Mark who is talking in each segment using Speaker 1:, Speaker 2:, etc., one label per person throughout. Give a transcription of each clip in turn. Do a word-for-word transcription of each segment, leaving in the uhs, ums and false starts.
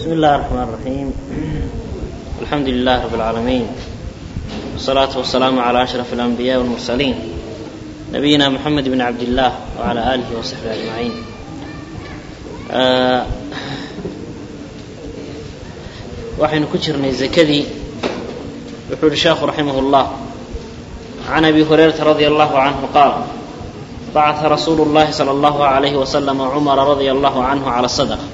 Speaker 1: بسم الله الرحمن الرحيم. الحمد لله رب العالمين، والصلاة والسلام على أشرف الأنبياء والمرسلين نبينا محمد بن عبد الله وعلى آله وصحبه أجمعين. آه وحين كترني زكدي يقول الشيخ رحمه الله عن أبي هريرة رضي الله عنه قال: بعث رسول الله صلى الله عليه وسلم عمر رضي الله عنه على الصدقة.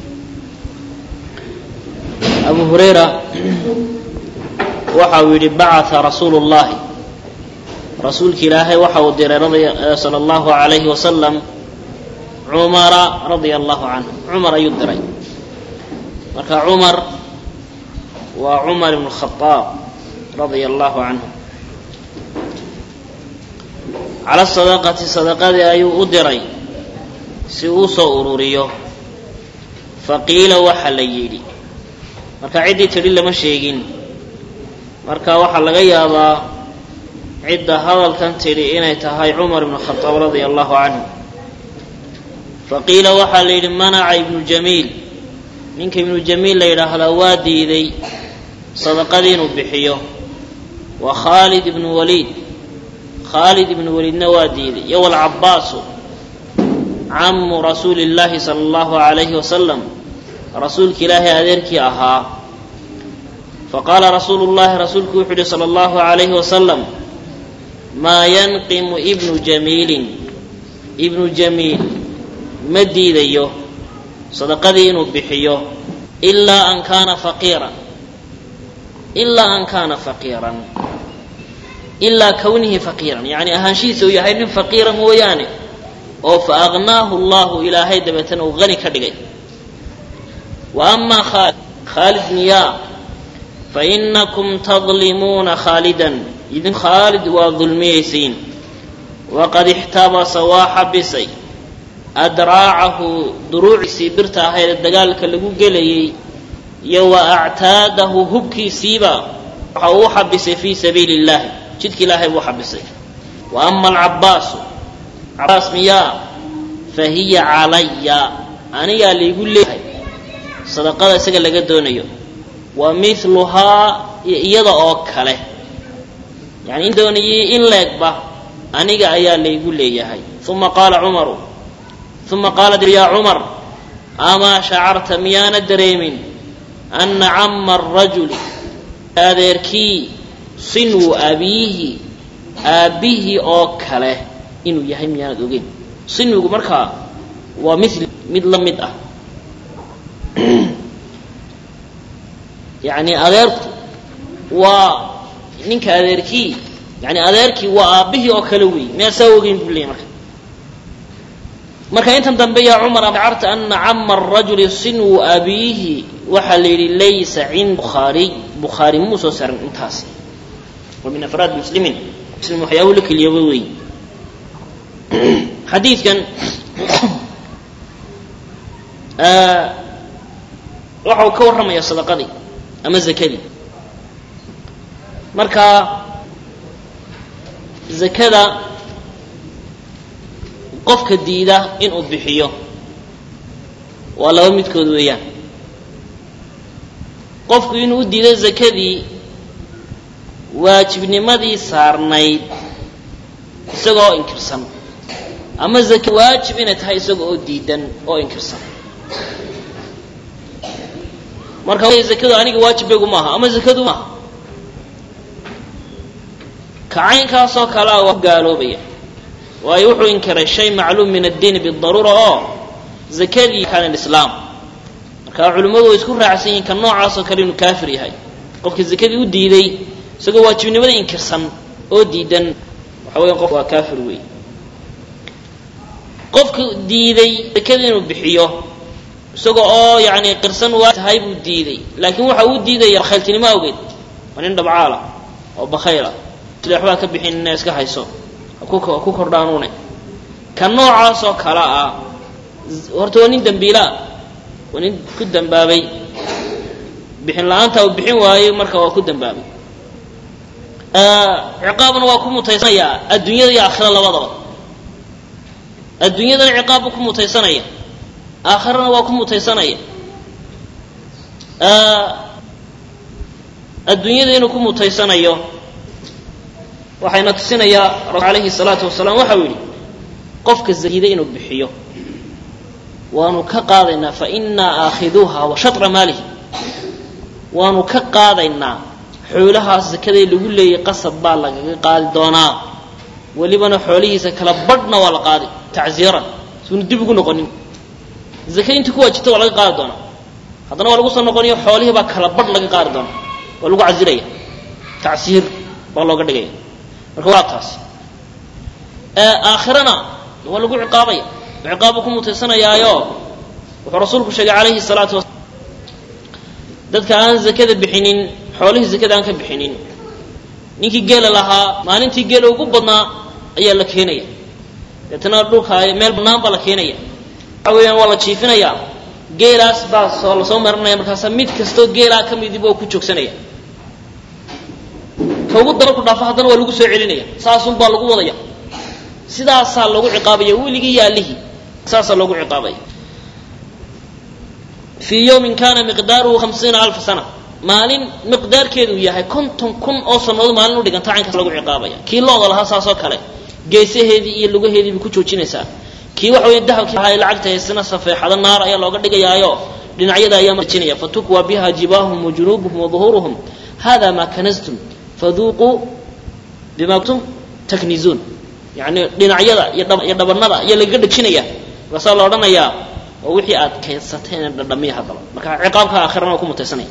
Speaker 1: أبو هريرة وحاول بعث رسول الله رسول كلاه وحاول دير صلى الله عليه وسلم عمر رضي الله عنه. عمر يدري مركا عمر وعمر بن الخطاب رضي الله عنه على الصدقة. صدقة أيو أدري سيوسو أروريو فقيل وحليلي marka cidii tiri lama sheegin, marka waxa laga yaabaa cidda hadalkan tiri inay tahay Umar ibn Khattab radiyallahu anhu. faqiila waxa la yiri mana'a ibn Jamil, ninka ibn Jamil la yiraahdo waa diiday sadaqadii inuu bixiyo. wa Khalid ibn Walid, Khalid ibn Walidna waa diiday. iyo wal Abbas ammu rasuulillahi sallallahu alayhi wasallam, rasuulki ilaahi adeerkii ahaa. faqaala rasuulullahi rasuulku wuxuu yidhi sala allahu calayhi wasalam: maa yanqimu ibnu jamiilin, ibnu jamiil ma diidayo sadaqadii inuu bixiyo ilaa an kaana faqiiran, ilaa an kaana faqiiran, ilaa kawnihi faqiiran, yacni ahaanshihiisa uu yahay nin faqiira mooyaane oo fa aghnaahu allahu ilaahay dabeetana uu hani ka dhigay. وأما خالد خالد نيا فإنكم تظلمون خالدا، إذن خالد وظلميسين. وقد احتبس وحبسي أدراعه دروع سيبرتا هاي الدجال كاللي قلي يو أعتاده هبكي سيبا أو حبس في سبيل الله جدك الله وحبسي. وأما العباس عباس نيا فهي علي، أنا يا اللي يقول لي sadaqada isaga laga doonayo. wa mithluha iyada oo kale, yani in doonayay in leegba aniga ayaa laygu leeyahay. thumma qaala Umar, thumma qaala ya Umar, ama sha'arta miyana dareemin anna amma ar-rajuli adeerkii sinu abihi, abihi oo kale inuu yahay miyana ogeyn. sinugu markaa waa mithli mid la mid ah, يعني adeerku waa ninka adeerkii, yani adeerkii waa aabihii oo kale weey, meesha ogeyn bulay. marka marka intan dambe ya Umar abarta anna amma ar-rajul sinu abihi waxa leeyri laysa in Bukhari, Bukhari muso saran intaas. wa min afrad muslimin, muslim waxa uu leeyahay weey hadithkan ah waxa uu ka warramaya sadaqadii ama zakadii. marka zakada qofka diida inuu bixiyo waa laba midkood weeyaan. qofku inuu diido zakadii waajibnimadii saarnayd isagoo inkirsan, ama zakada waajib inay tahay isagoo diidan oo inkirsan. marka zakadu aniga waajibeygu maaha ama zakadu maaha, kacaynkaas oo kale waa gaaloobaya, waayo wuxuu inkiray shay macluum min ad-diin bidaruura oo zakadii kan islaam. marka culimadu way isku raacsan yihiin kan noocaas oo kale inuu kaafir yahay. qofka zakadii u diiday isagoo waajibnimada inkirsan oo diidan, waxa weeyaan qof waa kaafir weey. qofka diiday zakadii inuu bixiyo isagoo oo yani qirsan waa tahay buu diiday, laakiin waxa uu diiday khayltinimo awgeed, waa nin dhabcaala oo bakhayla sida waxba ka bixin iska hayso ku ku kordhaanuune. kan noocaas oo kala ah horta waa nin dambiila, waa nin ku dambaabay bixin la'aanta uu bixin waayay, marka waa ku dambaabay. ah ciqaabna waa ku mutaysanaya adduunyada iyo aakhirada labadaba. adduunyada ciqaab ku mutaysanaya, آخرنا وكم متيسنية. adduunyada inuu ku mutaysanayo waxayna tusinayaa rasuulka calayhi salaatu wasalaam waxa uu yidhi qofka zakiida inuu bixiyo waanu ka qaadaynaa fa innaa aakhiduuha wa shatra maalihi waanu ka qaadaynaa xoolahaas zakadee lagu leeyay qasab baa lagaga qaadi doonaa welibana xoolihiisa kala badhna waa la qaadi tacsiiran suunu dib ugu noqonin zakada intii ku waajibta waa laga qaadi doonaa haddana waa lagu soo noqonayo xoolihii baa kala badh laga qaadi doonaa waa lagu casiraya tacsiir baa looga dhigaya marka waa taas aakhirana waa lagu ciqaabaya ciqaabu ku mutaysanayaayo wuxuu rasuulku sheegay calayhi salaatu wasalaam dadka aan zakada bixinin xoolihii zakada aan ka bixinin ninkii geela lahaa maalintii geela ugu badnaa ayaa la keenaya deetana dhulka meel bannaan baa la keenaya waxa weeyaan waa la jiifinayaa geelaas baa soo la soo marinaya markaasa mid kastoo geelaa ka midib oo ku joogsanaya ka ugu daro ku dhaafo haddana waa lagu soo celinaya saasun baa lagu wadaya sidaasaa lagu ciqaabaya weligii yaallihii saasaa loogu ciqaabaya fii yawmin kana miqdaaruhu hamsiina alfa sana maalin miqdaarkeedu yahay konton kun oo sannadood maalin u dhiganta caynkaas lagu ciqaabaya kii looda lahaa saasoo kale geesaheedii iyo lugaheedii bay ku joojinaysaa kii waxa weeye dahabkii ahaa lacagta haysana safeexada naar ayaa looga dhigayaayo dhinacyada ayaa marjinaya fatukwa biha jibaahum wa junuubuhum wa duhuuruhum hada ma kanastum faduuquu bima kuntum taknizuun yani dhinacyada iyo dhabanada ayaa lagaga dhajinaya markaasaa la odhanayaa oo wixii aad keensateen dhadhamiya hadaba marka ciqaabka aakhirana waa ku mutaysanaya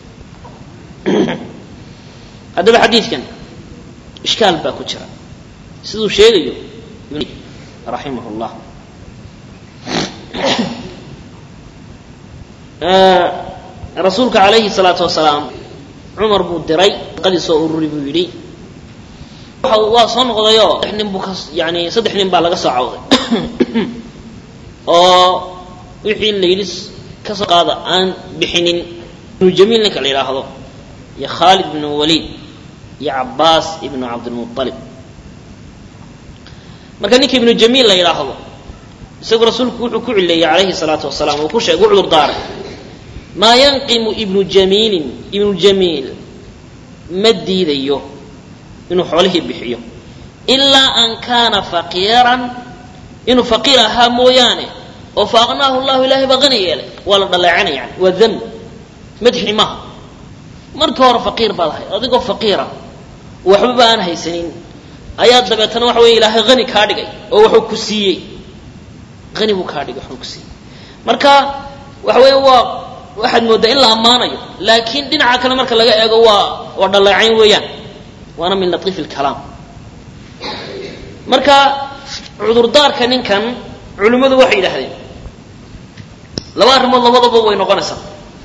Speaker 1: haddaba xadiidkan ishkaal baa ku jira siduu sheegayo raximah llah rasuulka calayhi salaatu wasalaam cumar buu diray qadii soo ururi buu yidhi waa soo noqdayoo saddex nin buu ka yani saddex nin baa laga soo cawday oo wixii la yidhi ka soo qaada aan bixinin ibnu jamiil ninka la yidhaahdo iyo khaalid ibnu waliid iyo cabbaas ibnu cabdilmuطalib marka ninka ibnu jamiil la yidhaahdo isagu rasuulku wuxuu ku cileeyey calayhi salaatu wasalaam uu ku sheegay u cudur daaray maa yanqimu ibnu jamiilin ibnu jamiil ma diidayo inuu xoolihii bixiyo ilaa an kaana faqiiran inuu faqiir ahaa mooyaane oo faaqnaahu llahu ilaahay baa qani yeelay waa la dhaleecanaya yani waa dami madxi maaha markii hore faqiir baad ahayd adigoo faqiira waxbaba aan haysanin ayaa dabeetana waxa weeye ilaahay qani kaa dhigay oo wuxuu ku siiyey qani buu kaa dhigay wuxuu ku siiyey marka waxa weeye waa waxaad mooddaa in la ammaanayo laakiin dhinaca kale marka laga eego waa waa dhaleecayn weeyaan waana min latiif alkalaam marka cudurdaarka ninkan culimmadu waxay yidhaahdeen laba arrimood labadaba way noqonaysaa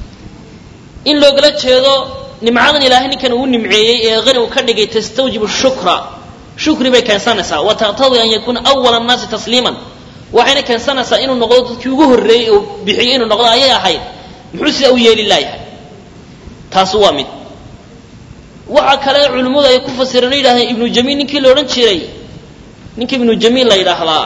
Speaker 1: in loogala jeedo nimcadan ilaahay ninkan uu nimceeyey ee qani uu ka dhigay tastawjibu shukra shukri bay keensanaysaa wa taqtadii an yakuuna awala annaasi tasliiman waxayna keensanaysaa inuu noqdo dadkii ugu horreeyey oo bixiyey inuu noqdo ayay ahayd muxuu sidaa u yeeli laayahay taasu waa mid waxa kale culimmadu ay ku fasireen oo yidhahdeen ibnu jamiil ninkii la odhan jiray ninka ibnu jamiil la yidhaahdaa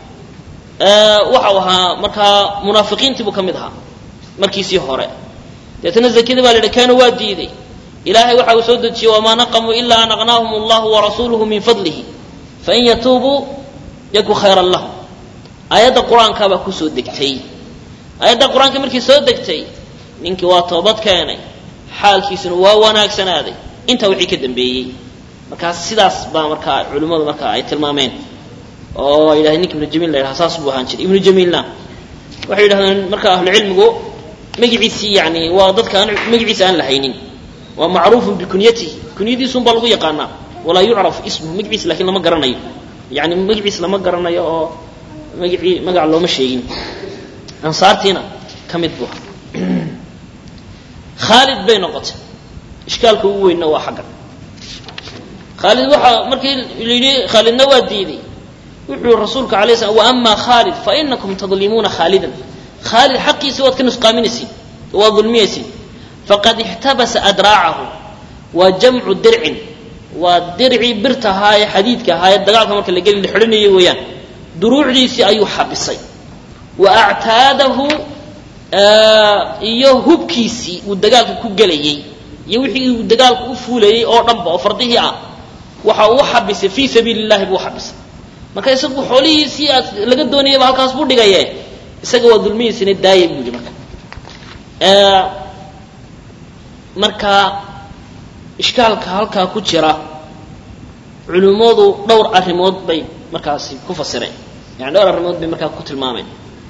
Speaker 1: waxau ahaa markaa munaafiqiintii buu ka mid ahaa markiisii hore deetana zakadii baa la yidhi kaana waa diiday ilaahay waxa uu soo dejiyey wamaa naqamuu ilaa an aqnaahum allahu warasuuluhu min fadlihi fain yatuubuu yaku khayran lahum aayadda qur-aankaa baa kusoo degtay aayadda qur-aanka markii soo degtay ninkii waa toobad keenay xaalkiisuna waa wanaagsanaaday intaa wixii ka dambeeyey markaas sidaas baa markaa culimmadu markaa ay tilmaameen oo ay yidhahdeen ninka ibnu jamiil la yidhahda saas buu ahaan jiray ibnu jamiilna waxay yidhahdeen marka ahlucilmigu magiciisii yani waa dadka aan magaciisa aan la haynin waa macruufun bikunyatihi kunyadiisun baa lagu yaqaanaa walaa yucraf ismuhu magaciisa lakiin lama garanayo yani magaciis lama garanayo oo magacii magac looma sheegin ansaartiina ka mid buu ahaa khaalid bay noqotay ishkaalka ugu weynna waa xaggan khaalid waxaa markii la yidhi khaalidna waa diiday wuxuu rasuulka alay slam wa ama khaalid fa inakum tadlimuuna khaalidan khaalid xaqiisa waad ka nusqaaminaysiin waad dulmiyaysiin faqad ixtabasa adraacahu waa jamcu dircin waa dircii birta ahaa ee xadiidka ahaa ee dagaalka marka la geli la xidhanayay weeyaan duruucdiisii ayuu xabisay wa actaadahu iyo hubkiisii uu dagaalka ku galayay iyo wixii uu dagaalka u fuulayay oo dhanba oo fardihii ah waxa uu xabisay fi sabiilillahi buu xabisay marka isagu xoolihiisii laga doonayay halkaas buu dhigayay isaga waa dulmihiisina daayay buu yiri marka ee marka ishkaalka halka ku jira culimadu dhowr arimood bay markaasi ku fasireen yani dhowr arimood bay markaa ku tilmaameen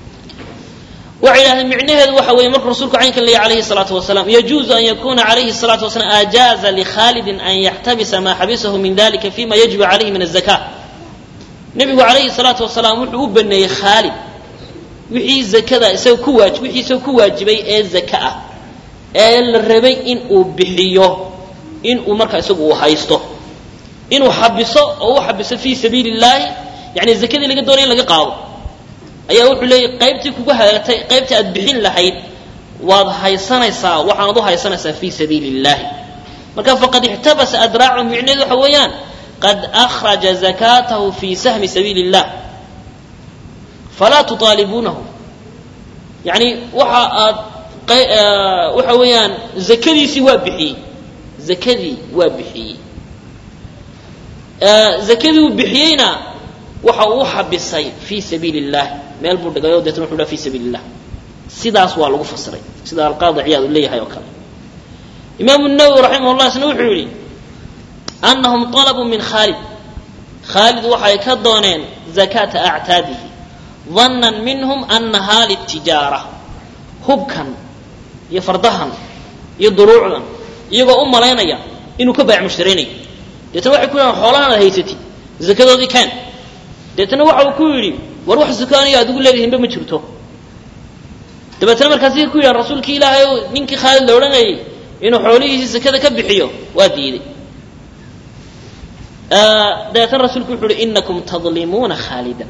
Speaker 1: وعلى معناه وحوي مر رسولك عنك اللي عليه الصلاة والسلام يجوز أن يكون عليه الصلاة والسلام أجاز لخالد أن يحتبس ما حبسه من ذلك فيما يجب عليه من الزكاة نبيه عليه الصلاة والسلام وحب أن خالد وحي الزكاة يسوي كواج وحي يسوي كواج بي الزكاة الربي إن أبحيه إن أمرك يسوي وحيسته إن حبسه أو حبسه في سبيل الله يعني الزكاة اللي قدرين لقى قاضي ayaa wuxuu leeyahay qaybtii kugu hagaagtay qaybtii aad bixin lahayd waad haysanaysaa waxaad u haysanaysaa fi sabiilillah marka faqad ihtabasa adraa'u mi'nadu waxa weeyaan qad akhraja zakatahu fi sahmi sabiilillah fala tutalibunahu yani waxa aad waxa weeyaan zakadiisi waa bixiyay zakadii waa bixiyay zakadii uu bixiyayna waxa uu xabisay fi sabiilillah meel buu dhigayo deetana wuxuu fi sabiilillah sidaas waa lagu fasiray sida al-qaadi ciyaad leeyahay oo kale imaam an-nawawi rahimahullah isna wuxuu yiri annahum talabu min khalid khalid waxay ka dooneen zakata a'taadihi dhannan minhum annaha lit-tijara hubkan iyo fardahan iyo duruucdan iyagoo u maleynaya inuu ka baac mushtareenay deetana waxay ku leeyahay xoolahan haysati zakadoodii kan deetana waxa uu ku yiri war wax zakaaniya adigu leeyahay ma jirto dabeetana markaas uu ku yiri rasuulkii ilaahay ninkii Khalid la oranayay inuu xoolihiisa zakada ka bixiyo waa diiday ee deetana rasuulku wuxuu yiri innakum tadlimuna Khalida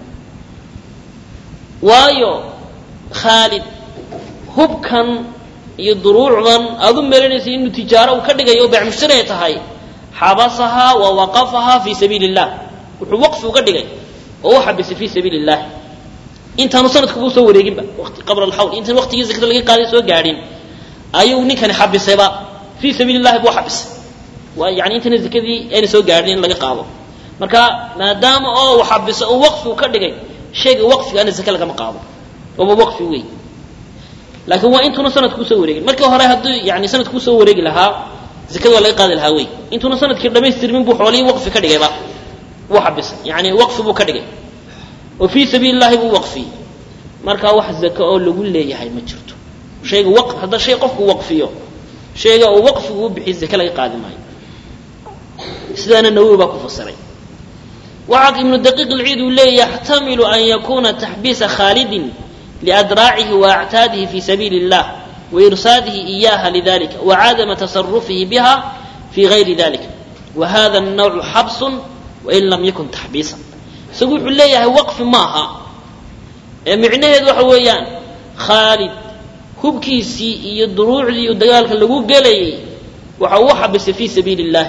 Speaker 1: waayo Khalid hubkan iyo duruucdan adu meelanaysa inuu tijaaro uu ka dhigayo baac mushtari tahay xabasaha wa waqafaha fi sabiilillah wuxuu waqf uga dhigay oo xabis fi sabiilillah inta sanadku buu soo wareegin ba waqti qabla al-hawl inta waqtiga zakada laga qaaday soo gaadhin ayuu ninkan xabisayba fi sabiilillah buu xabis waa yaani inta zakadii ay soo gaadhin laga qaado marka maadaama oo xabis oo waqf uu ka dhigay shayga waqfiga ana zakada laga qaado oo waqfi weey laakiin waa inta sanadku soo wareegin markii hore haduu yaani sanadku soo wareegi lahaa zakada laga qaadi lahaa weey inta sanadkii dhameystirmin buu xoolii waqfi ka dhigayba وحبس يعني وقف بو كدغي وفي سبيل الله بو وقفي marka wax zaka oo lagu leeyahay ma jirto shayga waqf hada shay qofku waqfiyo shayga oo waqfigu bixi zaka laga qaadi maayo sidana nawawi ba ku fasiray wa'ad ibn daqiq al-eid leeyahay yahtamilu an yakuna tahbis khalid liadra'ihi wa a'tadihi fi sabilillah wa irsadihi iyyaha lidhalika wa 'adama tasarrufihi biha fi ghayri dhalika wa hadha an-naw' habsun وإن لم يكن تحبيسا سوف ليه وقف معها معناه وحويان خالد هبكيسي يدروع لي ودقالك اللي قو قلي وحو حبس في سبيل الله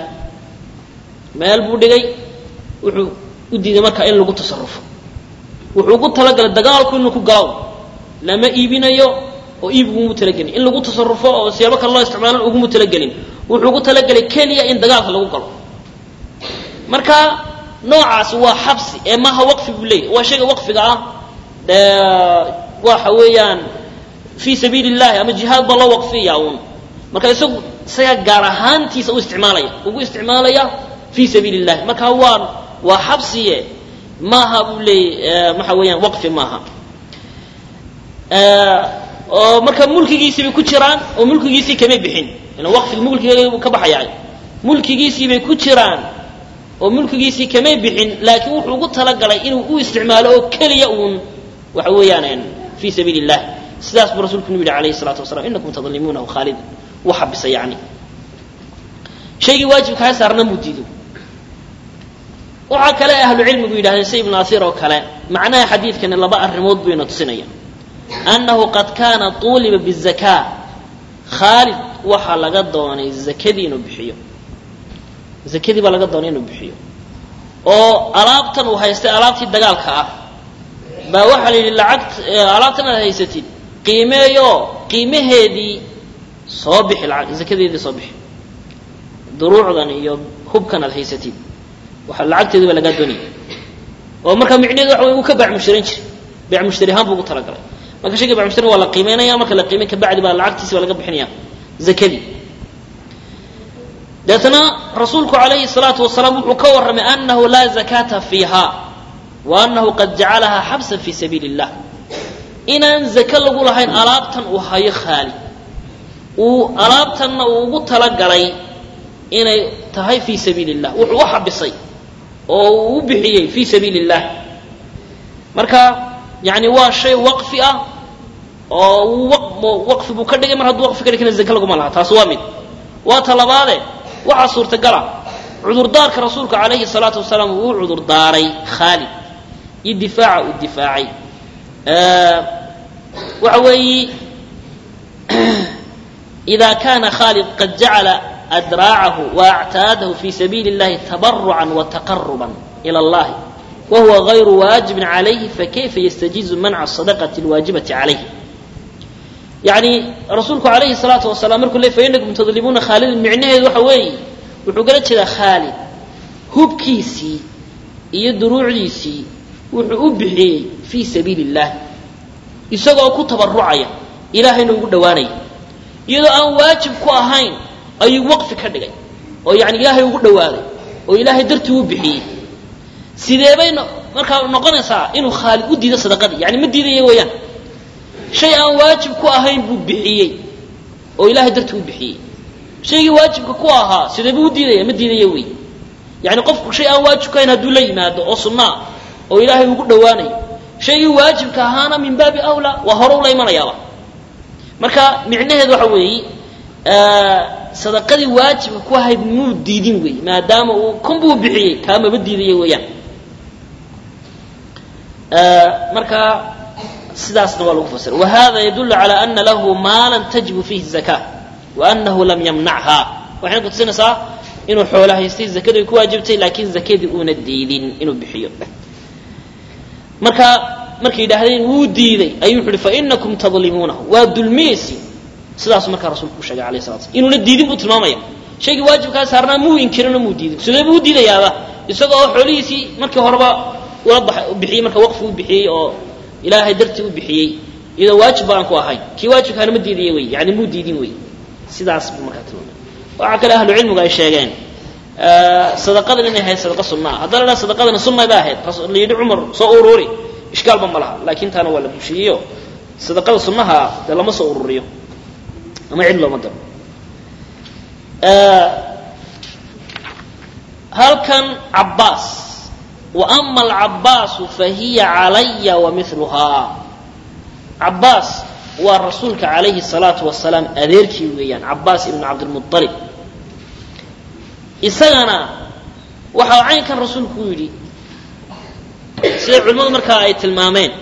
Speaker 1: ما يلبو دقي وحو ودي دمكا إن لقو تصرف وحو قلت لك الدقالك إنه كو قلاو لما إيبين يو وإيبو متلقني إن لقو تصرفه وسيابك الله استعمالا وقو متلقني وحو قلت لك كليا إن دقالك اللي قو قلاو marka noocaas waa xabsi ee ma ha waqfi bulay waa shayga waqfiga ah waxa weeyaan fi sabiilillah ama jihad baa la waqfiyaa uun marka isagu saga gaar ahaantiisa u isticmaalaya ugu isticmaalaya fi sabiilillah marka waa waa xabsiye ma ha bulay waxa weeyaan waqfi ma ha ee oo marka mulkigiisii bay ku jiraan oo mulkigiisii kama bixin ina waqfiga mulkigiisa ka baxayay mulkigiisii bay ku jiraan oo mulkigiisii kama bixin laakiin wuxuu ugu tala galay inuu u isticmaalo oo kaliya uun waxa weeyaan fi sabiilillah sidaas buu rasuulku nabi alayhi salatu wasalaam innakum tadlimuna khalid wa habisa yaani shaygi waajibka ha saarna mudiido waxa kale ahlu cilmigu yiraahdeen say ibn athir oo kale macnaha xadiidkan laba arimood buu ina tusinaya annahu qad kana tuliba bizakah khalid waxa laga doonay zakadii inuu bixiyo zakadii baa laga doonay inuu bixiyo oo alaabtan uu haystay alaabtii dagaalka ah baa waxa la yiri lacag alaabtan aad haysatid qiimeeyo qiimaheedii soo bixi lacag zakadeedii soo bixi duruucdan iyo hubkan aad haysatid waxa lacagteedii baa laga doonayay oo marka micnaheedu waxa uu ka baac mushtarin jiray baac mushtari ahaan buu ugu talagalay marka shayga baac mushtari waa la qiimeynaya marka la qiimeeyo ka bacdi baa lacagtiisa laga bixinaya zakadii دتنا رسولك عليه الصلاة والسلام وحكور من أنه لا زكاة فيها وأنه قد جعلها حبسا في سبيل الله إن زكاة لقول هاي أرابتا وهاي خالي وأرابتا وقتلق علي إن تهي في سبيل الله وحبسي وبحيي في سبيل الله مركا يعني واشي وقفئة ووقف بكردك مرهد وقف كده الزكاة لقول لها تاسوامد وطلباته waxaa suurtagala cudurdaarka rasuulka calayhi salaatu wasalaam uu cudurdaaray khaalid iyo difaaca uu difaacay waxa weeye إذا كان خالد قد جعل أدراعه وأعتاده في سبيل الله تبرعا وتقربا إلى الله وهو غير واجب عليه فكيف يستجيز منع الصدقة الواجبة عليه يعني رسولك عليه الصلاة والسلام يقول لي فإنكم تظلمون خالد معناه وحوي وحقلت إلى خالد هو بكيسي يدروع ليسي وحبه في سبيل الله يسوى كتب الرعية إلهي نقول دواني إذا أن واجب كواهين أي وقف كردقي ويعني إلهي يقول دواني وإلهي درته به سيدابين مركا نقنصا إنه خالد ودي ده صدقتي يعني مدي ده يويان شيء واجب كواهين ببحيي وإلهي درته ببحيي شيء واجب كواها سيدابي ودي ده مدي ده يوي يعني قفك شيء واجب كاين هدو لي ماذا أصنع وإلهي يقول دواني شيء واجب كهانا من باب أولى وهرو لي من يلا مركا معناه هذا حوي آه صدقتي واجب كواهي مو ديدين وي ما دام كم بو بحيي كما بدي ده يويان آه مركا سداس نوال مفسر وهذا يدل على أن له مالا تجب فيه الزكاة وأنه لم يمنعها وحين قلت سنة صار إنه حولها يستي الزكاة يكون واجبتي لكن الزكاة يكون الديدين إنه بحيو مركا مركا يدهدين وديدي أيوحل فإنكم تظلمونه ودلميسي سداس مركا رسولك وشاق عليه الصلاة والسلام إنه للديدين بطلمامية شيء واجب كان صارنا مو ينكرنا مو ديدين سيدي بو ديدي يابا يسوقوا حوليسي مركا هربا وربح بحي مركا وقفوا بحي أو إلهي درتي وبحيي إذا واجب أنكو أهاي كي واجب كان مدي دي وي يعني مو ديدين وي سيداس بمكاتلون وعكل أهل العلم قال الشيئين آه صدقة لنا هي صدقة سنة هذا لا صدقة لنا سنة باهت اللي يدعو عمر صوروري إشكال بملها لكن تانا ولا بشيء صدقة سنة ده لما صوروريه ما علم ما دام آه هل كان عباس وأما العباس فهي علي ومثلها عباس والرسولك عليه الصلاة والسلام أذيركي ويان عباس ابن عبد المطلب إسانا وحاوعين كان رسولك ويلي سيد علماء مركا آية المامين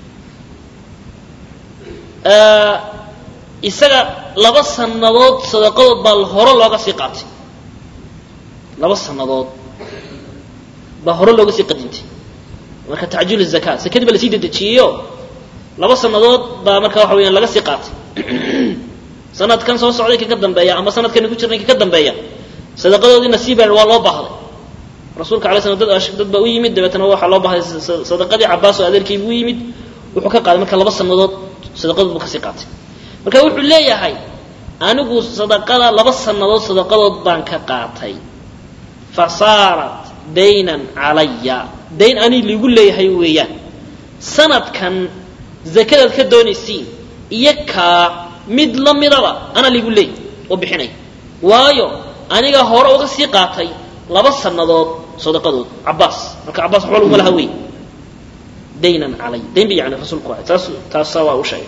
Speaker 1: آه إسانا لبس النضوط صدقات بالهرى لغا سيقاتي لبس النضوط بهر لوga sii qadinti marka taajul zakat sakadi bal sii dedejiyo laba sanadood ba marka waxa weeyaan laga sii qaatay sanadkan soo socday ka dambeeya ama sanadkan ku jirnay ka dambeeya sadaqadoodii nasiiban waa loo baahday rasuulka kaleey sanadada dad ba u yimid dabeetana waxa loo baahday sadaqadii Abbas oo adeerkii u yimid wuxuu ka qaaday marka laba sanadood sadaqadood ka sii qaatay marka wuxuu leeyahay anigu sadaqada laba sanadood sadaqadood baan ka qaatay fasaarat دينا عليا دين أني اللي يقول لي هاي ويان سنة كان زكاة كدوني السين يكا مد لم يرى أنا اللي يقول لي وبحني وايو أنا جا هورا وقصي قاتي لبص النضاد صدقة عباس مك عباس حوله ولا هوي دينا علي دين بي يعني رسول كويس تاس تاسوا وشيء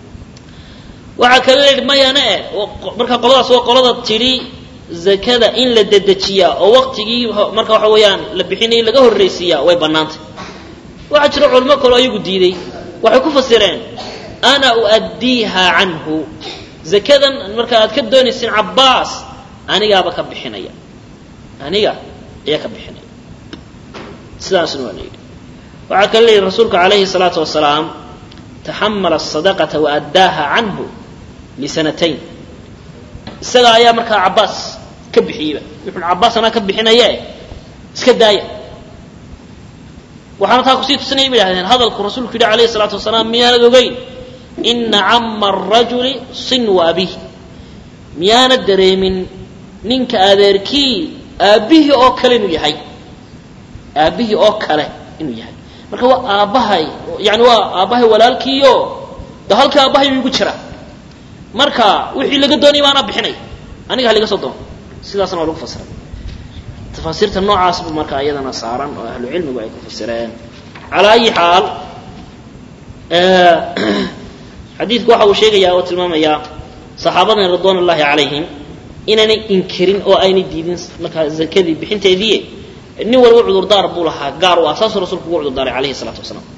Speaker 1: وعكلا ما ينأ مركا قلنا سوا قلنا تري zakada in la dedejiya oo waqtigii marka waxa weeyaan la bixinay laga horeysiya way banaantay waxa jira culimo kale oo iyagu diiday waxay ku fasireen ana uadiha anhu zakadan marka aad ka doonaysin Abbas aniga ba ka bixinaya aniga ayaa ka bixinaya sidaas waa leeyahay waxa kale rasuulka kaleey salaatu wasalaam تحمل الصدقة وأداها عنه لسنتين isaga ayaa markaa Cabbaas ka bixiyay wuxuu Cabbaas ana ka bixinayay iska daaya waxaana taa ku sii tusnay bilaadeen hadalku rasuulku yiri kaleey salaatu wasalaam miyaanad ogeyn inna amma ar-rajuli sinu abihi miyaanad dareemin ninka adeerkii aabihi oo kale inuu yahay aabihi oo kale inuu yahay marka waa aabahay yaani waa aabahay walaalkiyo halka aabahay ugu jira marka wixii laga doonay waana bixinay aniga haliga soo doon sidaasna waa lagu fasiray tafsiirta noocaas buu marka ayadana saaran oo ahlu cilmigu ay ku fasireen ala ay xaal ee xadiidku waxa uu sheegayaa oo tilmaamaya saxaabada radhiyallahu alayhim inay inkirin oo ayna diidin marka zakadii bixinteedii nin walba cudur daar buu lahaa gaar oo asaas rasuulku ugu cudur daaray alayhi salatu wasalaam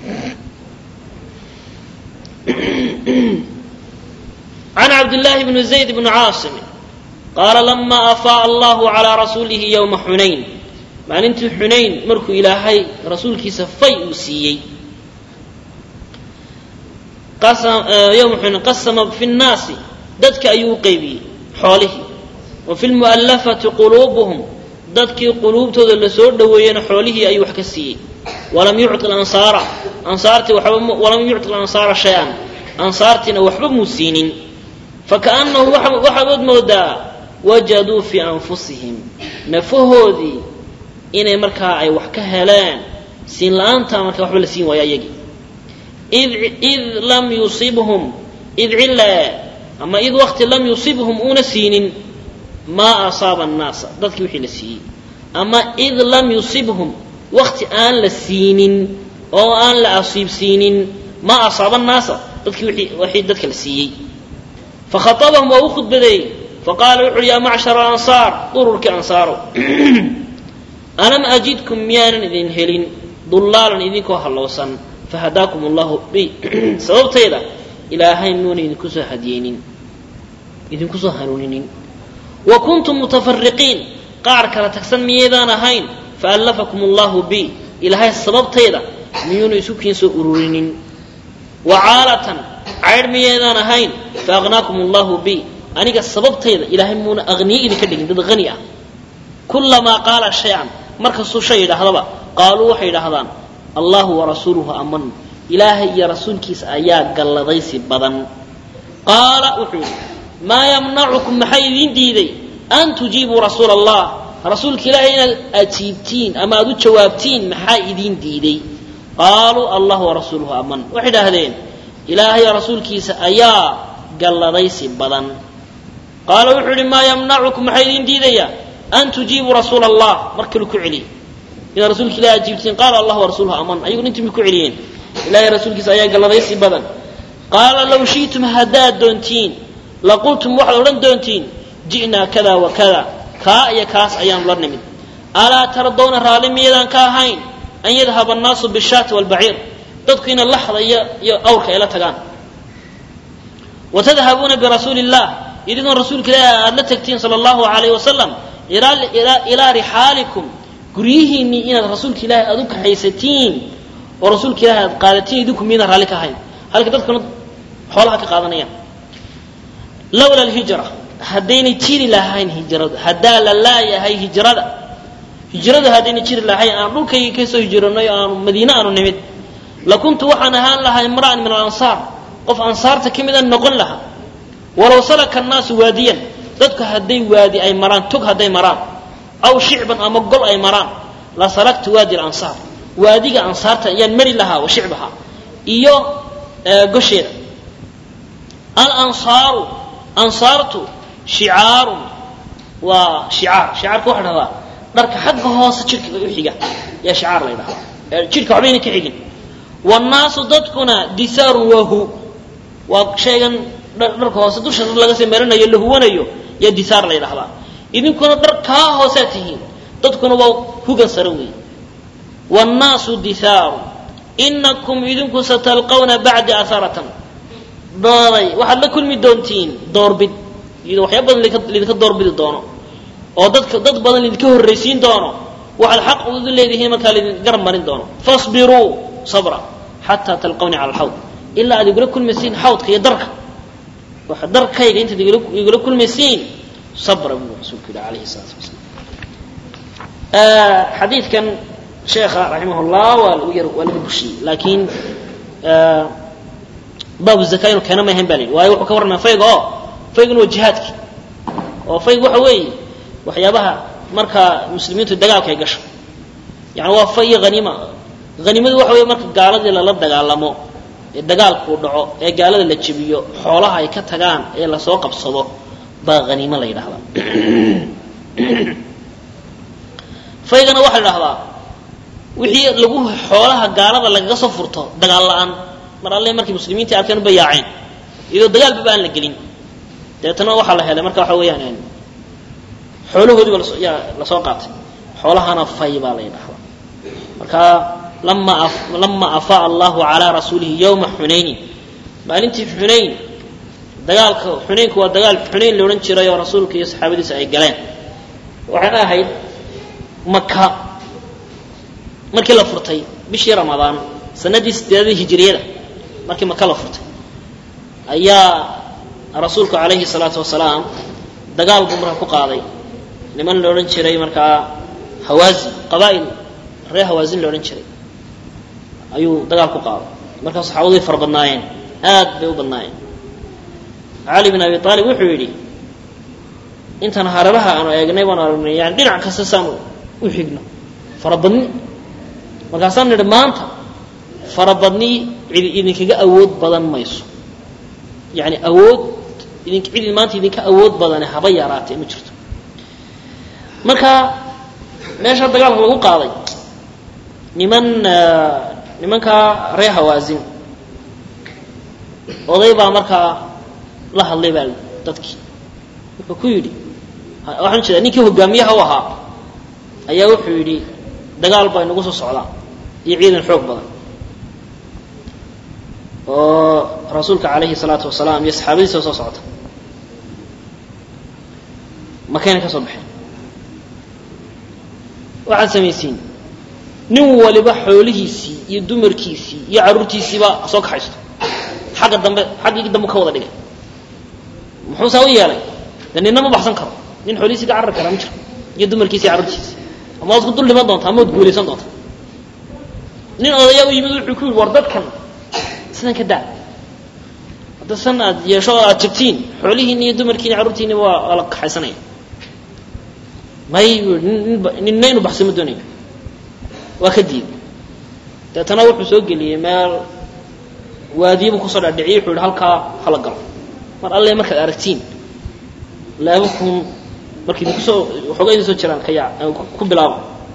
Speaker 1: عن عبد الله بن زيد بن عاصم قال لما أفاء الله على رسوله يوم حنين ما أنت حنين مركو إلهي رسولك سفي وسيي قسم يوم حنين قسم في الناس ددك أيوقي بي حوله وفي المؤلفة قلوبهم ددك قلوب تذل سود وين حوله أي وحكسي ولم يعط الأنصار أنصارتي وحب ولم يعط الأنصار شيئا أنصارتنا وحب مسينين فكأنه وحبد مودا وجدوا في أنفسهم نفهودي إني مركا أي وحكا هلان سين لأنتا مركا وحبل سين ويا يجي إذ, إذ لم يصيبهم إذ علا أما إذ وقت لم يصيبهم أون سين ما أصاب الناس ذاتك وحي لسين أما إذ لم يصيبهم وقت آن لسين أو آن لأصيب سين ما أصاب الناس ذاتك وحي ذاتك لسين فخطبهم وأخذ بدي فقال يا معشر الأنصار ضررك أنصاره ألم أجدكم ميانا إذن هلين ضلالا إذن كوحلوسا فهداكم الله بي سببت إذا إلهي النون إذن كسو هدينين إذن كسو هنونين وكنتم متفرقين قارك لتكسن ميدان هين فألفكم الله بي إلهي سببت إذا ميون يسوكين سو أرورين وعالة عير ميدان هين فأغناكم الله بي أنيق السبب تيدا إلهي مونا أغني إذا كدين دد غنية كلما قال شيئا مركز شيء هذا قالوا وحي هذا الله ورسوله أمن إلهي يا رسول كيس آيات قال لديس بدن قال وحي ما يمنعكم محيدين ديدي أن تجيبوا رسول الله رسولك إلهي أتيبتين أما أدو جوابتين محيدين ديدي قالوا الله ورسوله أمن وحي هذين إلهي يا رسول كيس آيات قال لديس بدن قال وحي ما يمنعكم محيدين ديدي أن تجيبوا رسول الله مركلوا كعلي إذا رسولك لا أجيبتين قال الله ورسوله أمن أيقول أنتم كعليين إلهي رسولك سأيا قال لديس بدن قال لو شئتم هداد دونتين لقلتم واحد ولن دونتين جئنا كذا وكذا كا يكاس أيام لرنمد ألا ترضون الرالم يدان كاهين أن يذهب الناس بالشاة والبعير تدقين اللحظة أورك إلى تقان وتذهبون برسول الله إذن رسولك لا تكتين صلى الله عليه وسلم إلى, إلى, إلى رحالكم قريه إني إن رسولك لا أدوك حيستين ورسولك لا قالتين يدوكم من رالك هاي هل كتبتكم حولها كقاضنيا لولا الهجرة هديني تيري لهاين هجرة هدا لا يا هاي هجرة هجرة هديني تيري لهاين أنا كي كيسو هجرنا أنا مدينة أنا نمد لكنت وحنا هان لها امرأة من الأنصار قف أنصار تكمل نقول لها ولو سلك الناس واديا ذاتك هدي وادي أي مران تك هدي مران أو شعبا أو مقل أي مران لا سلكت وادي الأنصار وادي أنصار ينمري لها وشعبها إيو قشير الأنصار أنصارت شعار وشعار شعار كوحد هذا درك حقه هو شرك وحيقة يا شعار لينا شرك عبينك حقين والناس ضدكنا دثار وهو وشيئا درك هو سدوش لغا سميرنا يلي هو نيو يا دثار لينا هذا إذن كنا درك هو ساتهين ضدكنا هو سروي والناس دثار إنكم إذن ستلقون بعد أثرة دوري waxaad la kulmi doontiin doorbid iyo wax badan lidka doorbid doono oo dadka dad badan lidka horeysiin doono waxa xaq u leeyahay marka la garab marin doono fasbiru sabra hatta talqawni ala alhawd إلا أن يقول كل مسين حوض كي درك واحد درك كي أنت يقول كل مسين صبر ابن رسول الله عليه الصلاة والسلام. آه حديث كان شيخ رحمه الله والبشي لكن آه باب الزكاة كان ما يهم بالي ويروح كورنا فيق آه فيق الوجهاتك وفيق وحوي وحيابها مركا مسلمين تدقوا كي قش يعني هو فيق غنيمة غنيمة وحوي مركا قالد إلا لا دقالمو الدقال كودعو إيه قالد اللي تشبيو حولها يكتغان إيه لا سوق بصدو با غنيمة لا يدهلا فيقنا واحد لهذا وحي لقوه حولها قالد لقا صفرته دقال لان mar alle markii muslimiinta arkeen bayaaceen iyo dagaal baan la gelin deetana waxa la helay marka waxa weeyaan xoolahoodii la soo qaatay xoolahana fay baa la yiraahdaa marka lamma lamma afa Allahu ala rasuulihi yawm hunayn maalintii hunayn dagaalka hunayn waa dagaal hunayn la oran jiray oo rasuulka iyo saxaabadiisa ay galeen waxana ahayd makka markii la furtay bishii ramadaan sanadii sideedii hijriyada markii Makka la furtay ayaa rasuulku kaleeyhi salaatu wasalaam dagaal gumra ku qaaday niman la oran jiray marka Hawazin qabaa'il reer Hawazin la oran jiray ayuu dagaal ku qaaday marka saxaabadii farbadnaayeen aad bay u badnaayeen Ali ibn Abi Talib wuxuu yiri intan hararaha aanu eegnay waan aragnay yani dhinac kasta saamo u xigno farbadni marka san maanta فربضني إذنك أود بدن مايسو يعني أود إذنك إذن ما أنت إذنك أود بدن هبيا راتي مجرد مركا ماشى الدجال هو قاضي لمن لمن كا ريح وازن وضيبا مركا الله اللي بال تذكي كويدي waxaan jeedaa ninkii hogaamiyaha u ahaa ayaa wuxuu yiri dagaal baa inagu soo socda iyo ciidan xoog badan oo rasuulka kaleeyhi salaatu wasalaam iyo saxaabadiisa soo socda makaan ka soo baxay waxaan sameeyeen nin waliba xoolihiisi iyo dumarkiisi iyo carruurtiisiba soo kaxaysto xagga dambe xaggii dambe ka wada dhigay muxuu soo yeelay danina ma baxsan karo nin xoolihiisi ka carrar kara ma jiro iyo dumarkiisi iyo carruurtiisi ama isku dul dhiman doonta ama guulaysan doonta nin odayaa u yimid wuxuu ku war dadkan sidan ka daa hada sanad yeesho aad jabtiin xoolihiina iyo dumarkiina carruurtiina waa la kaxaysanaya may ninaynu baxsamo doonay waa ka diid dadana wuxuu soo galiyay meel waadiibu ku soo dhacay wuxuu halka hala gal mar alle marka aragtiin laabukum markii ku soo xoogayna soo jiraan ka yaa ku bilaabo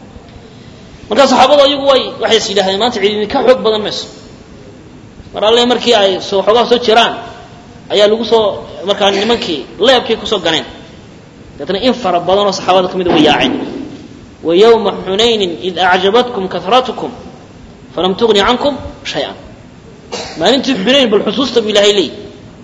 Speaker 1: marka saxaabada ayagu way waxay sidaahay maanta ciidan ka xoog badan meesha mar alle markii ay soo xogaa soo jiraan ayaa lagu soo marka nimankii leebkii ku soo ganeen dadna in fara badan oo saxaabada kamid ah yaacin wa yawma hunayn id a'jabatkum kathratukum falam tughni ankum shay'an ma antum hunayn bal hususta billahi li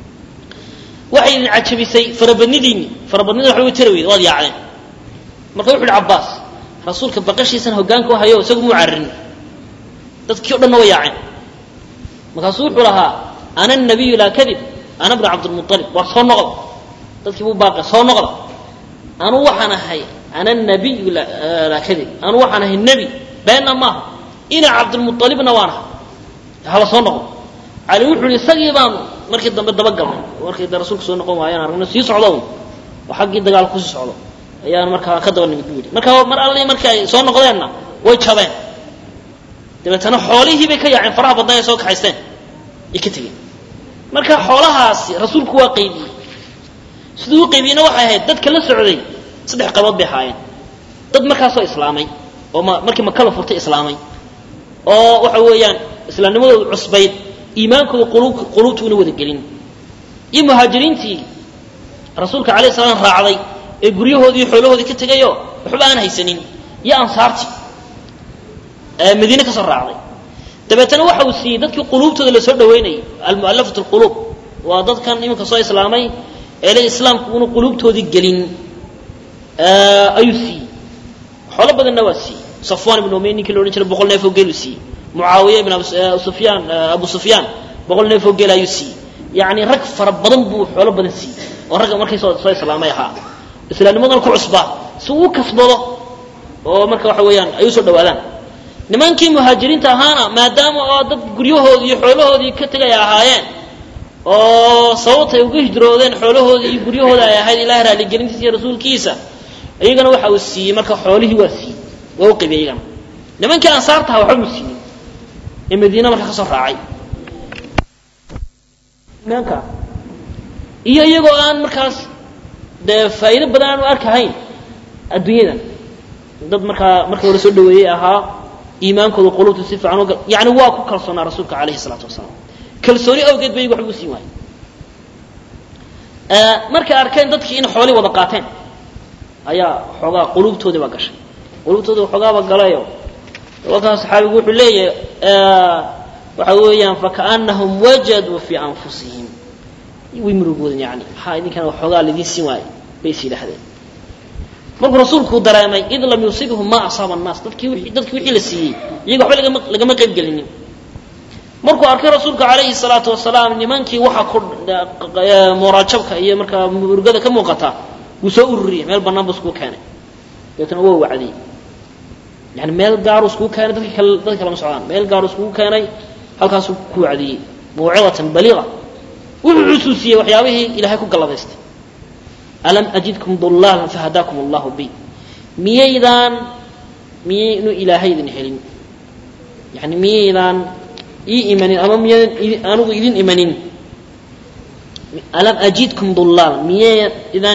Speaker 1: waxay idin cajabisay farabadnidiini farabadnida waxa uu tirawid waad yaaceen marka wuxuu Abbaas rasuulka baqashiisan hogaanka wahayo isagu mu carrin dadkii oo dhan way yaaceen markaasuu wuxuu lahaa ana nabiy la kadib ana ibn abd al-muttalib wa soo noqdo dadkii buu baaqay soo noqdo anu waxaan ahay ana nabiy la kadib anu waxaan ahay nabi bayna ma ina abd al-muttalibna waana hala soo noqdo ali wuxuu isagii baan markii dambe daba galnay markii rasuulku soo noqon waayaan aragna sii socdo waxagii dagaal ku sii socdo ayaan markaa ka daba nimid yiri marka mar alle markay soo noqdeenna way jabeen dabeetana xoolihii bay ka yaaceen faraha badan ay soo kaxaysteen ikitigi marka xoolahaasi rasuulku waa qaybiyay sidoo qaybiyana waxa ahayd dadka la socday saddex qabood bay haayeen dad markaa soo islaamay oo markii Makka la furtay islaamay oo waxa weeyaan islaamnimadoodu cusbayd iimaankooda quluub quluubtuna wada gelin iyo muhaajiriintii rasuulka kaleey salaam raacday ee guryahoodii xoolahoodii ka tagayo waxba aan haysanin iyo ansaarti ee Madiina ka soo raacday dabeetana waxa uu siiyay dadkii quluubtooda la soo dhaweynay al-mu'allafatu al-qulub waa dadkan iminka soo islaamay ee islaamku uu quluubtoodii gelin ee ayuu siiyay xoolo badanna waa siiyay Safwan ibn Umayy ninkii loo oran jiray boqol neef oo geel u siiyay Muawiya ibn Abu Sufyan Abu Sufyan boqol neef oo geel ayuu siiyey yacni rag fara badan buu xoolo badan siiyey oo ragga markay soo soo islaamay ahaa islaamnimadan ku cusbaa si uu kasbado oo marka waxa weeyaan ay u soo dhawaadaan nimankii muhaajiriinta ahaana maadaama oo dad guryahoodii iyo xoolahoodii ka tagay ahaayeen oo sababtay uga hijroodeen xoolahoodii iyo guryahooda ay ahayd ilaahay raali gelintiisa iyo rasuulkiisa ayagana waxa uu siiyey marka xoolihii waa siiyey waa u qibeeyeen nimankii ansaarta waxa uu siiyey in Madiina marka ka soo raacay nimanka iyo iyagoo aan markaas de faa'iido badan u arkahayn adduunyada dad marka marka hore soo dhaweeyay ahaa iimaankooda qulubtu si fiican oo yaani waa ku kalsoonaa rasuulka kaleey salaatu wasalaam kalsooni awgeed bay wax ugu sii waayeen ee marka arkeen dadkii in xooli wada qaateen ayaa xogaa qulubtooda waa gashay qulubtooda xogaa ba galayo waka saxaabigu wuxuu leeyahay ee waxa weeyaan fa kaannahum wajadu fi anfusihim way murugoodan yaani ha idinkan xogaa lidin sii waayay bay sii dhahdeen markuu rasuulku dareemay id lam yusibhum ma asaba an-nas dadkii wixii dadkii wixii la siiyay iyaga waxba laga laga ma qayb galinin markuu arkay rasuulka kaleey salaatu wasalaam nimankii waxa ku muraajabka iyo marka murugada ka muuqata uu soo ururiyay meel banaan buu isku keenay dadna waa wacdi yani meel gaar uu isku keenay dadkii kale dadkii kale ma socdaan meel gaar uu isku keenay halkaas uu ku wacdiyay mawcidatan baliga wuxuu xusuusiyay waxyaabihii ilaahay ku galabaystay alam ajidkum dullalan fahadakum Allah bi miyaydan miyaynu ilaahay idin helin yani miyaydan ii imanin ama miyaydan anugu idin imanin alam ajidkum dullalan miyaydan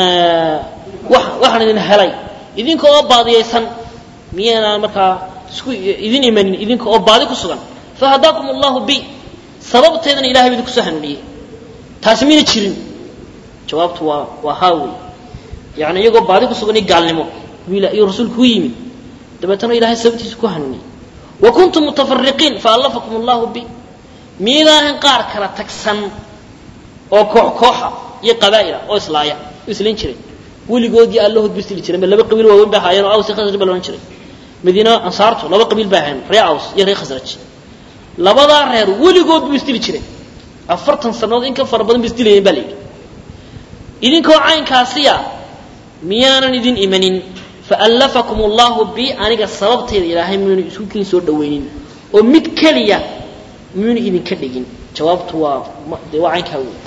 Speaker 1: wax waxaan idin helay idinka oo baadiyaysan miyaydan marka isku idin imanin idinka oo baadi ku sugan fahadakum Allah bi sababteedan ilaahay idinku soo hanuuniyay taas miyay jirin jawaabtu waa waa haawi yaani iyagu baadi ku sugan gaalnimo wiila iyo rasuulku yimid dabeetana ilaahay sababtiisa ku hanuuniyay wa kuntum mutafarriqin fa allafakum Allah bi miidan qaar kala tagsan oo koox kooxa iyo qabaa'ila oo islaaya isleen jiray wiligoodii Allah bisli jiray laba qabiil waaweyn baa haayeen oo aws khasraj baa jiray Madiina ansaartu laba qabiil baa haayeen reer aws iyo reer khasraj labada reer wiligood bisli jiray afartan sanadood in ka far badan bisdilayeen baa leeyahay idinkoo caynkaasiya miyaanan idin imanin fa'allafakum Allah bi aniga sababteeda ilaahay miyuu isku kiin soo dhaweynin oo mid kaliya miyuu idin ka dhigin jawaabtu waa de waa caynka weey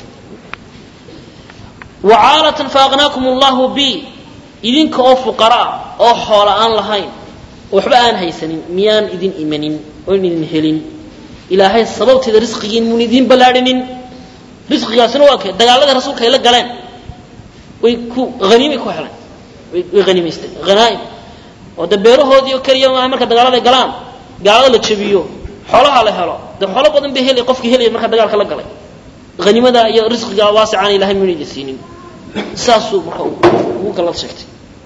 Speaker 1: wa'alatan fa'aghnakum Allah bi idinka oo fuqara oo xoolo aan lahayn waxba aan haysanin miyaan idin imanin oo idin helin ilaahay sababteeda risqigiin muu idin balaadinin risqigaasna waa ka dagaalada rasuulka ay la galeen way ku qaniimi ku helaan way qaniimaysteen qanaa'im oo dabeerahoodii oo kaliya marka dagaalada galaan gaalada la jabiyo xoolaha la helo da xoolo badan bay helay qofkii helay marka dagaalka la galay qaniimada iyo risqiga waasican ilaahay muu idin siinin saasu marka uu kala sheegtay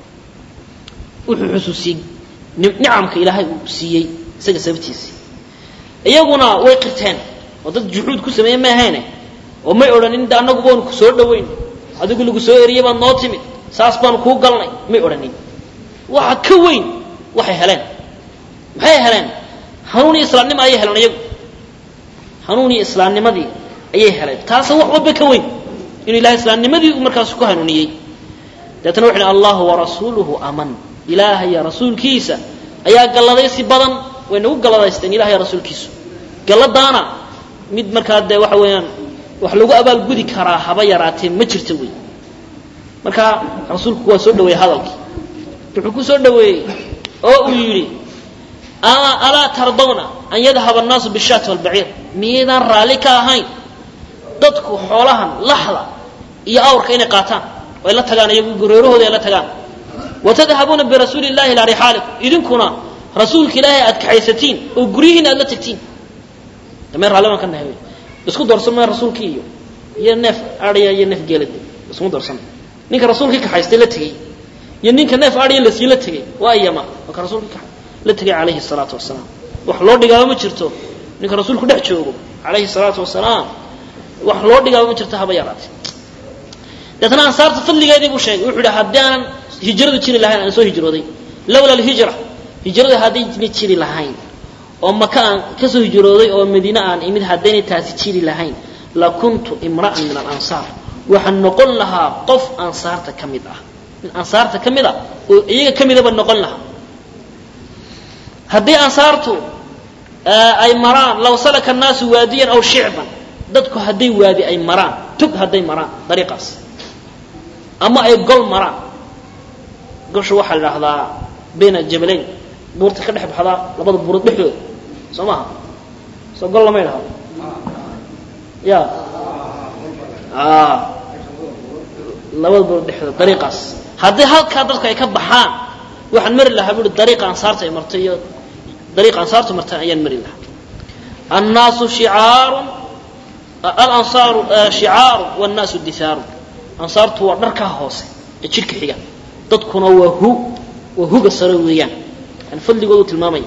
Speaker 1: wuxuu xusuusiyay ni'amka ilaahay uu siiyay isaga sababtiisa iyaguna way qirteen oo dad juhuud ku sameeyay ma ahayn oo may oranin anagu boon ku soo dhaweyn adigu lagu soo eriyay baan noo timid saas baan ku galnay may oranin waxa ka weyn waxay heleen maxay heleen hanuuni islaamnimo ay heleen iyagu hanuuni islaamnimadii ayay heleen taas wax walba ka weyn in ilaahay islaamnimadii markaas ku hanuuniyay dadana wuxuu Allah wa rasuuluhu aman ilaahay ya rasuulkiisa ayaa galadaysi badan wayna u galadaysteen ilaahay rasuulkiisu galadaana mid marka de waxa weeyaan wax lagu abaal gudi karaa haba yaraatee ma jirto way marka rasuulku waa soo dhaweeyay hadalkii wuxuu ku soo dhaweeyay oo uu yiri ala ala tardawna an yadhhab an-nas bi-shat wal-ba'ir miidan raalika ahayn dadku xoolahan laxda iyo awrka inay qaataan way la tagaan iyagu gureerahooda la tagaan watadhabuna bi rasuulillahi ila rihalikum idinkuna rasuulka ilaahay aad kaxaysatiin oo gurihiina aad la tagtiin tamay raalaman kan nahay isku doorsamay rasuulkii iyo iyo neef ariya iyo neef geelad isku doorsan ninka rasuulkii kaxaystay la tagay iyo ninka neef ariya la sii la tagay waa yama oo rasuulkii la tagay kaleeyhi salaatu wasalaam wax loo dhigaa ma jirto ninka rasuulku dhex joogo kaleeyhi salaatu wasalaam wax loo dhigaa ma jirto haba yaraatay dadna ansaarta fadligeedii buu sheegay wuxuu yiraahdaa hadaan hijradu jiri lahayn aan soo hijrooday lawla al-hijra hijrada hadii jiri lahayn oo makaan ka soo hijrooday oo Madiina aan imid hadayna taasi jiri lahayn la kuntu imra'an min al-ansar waxaan noqon lahaa qof ansaarta kamid ah min ansaarta kamid ah oo iyaga kamid ah noqon lahaa hadii ansaartu ay maraan law salaka an-nas wadiyan aw shi'ban dadku hadii waadi ay maraan tug haday maraan dariiqaas ama ay gol maraan gosho waxa la raahdaa bayna jabalayn buurta ka dhex baxda labada buurood dhexdooda Somaha soo gol lama ilaha ya ah labada buurood dhexdooda dariiqaas hadii halka dadka ay ka baxaan waxaan mari lahaa buu dariiqa ansaarta ay martay iyo dariiqa ansaartu martay ayaan mari lahaa annaasu shi'aarun al-ansaaru shi'aar wan-naasu dithaar ansaartu waa dharka hoose ee jirka xiga dadkuna waa hu waa huga sare weeyaan an fadligoodu tilmaamay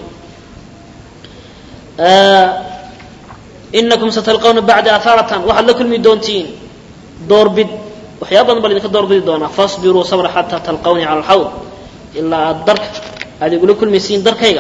Speaker 1: innakum satalqawna ba'da atharatan wa hal lakum midontiin doorbid waxyaabadan bal idinka doorbidi doona fasbiru sabra hatta talqawni ala al-hawd illa dark adigu kulmaysiin darkayga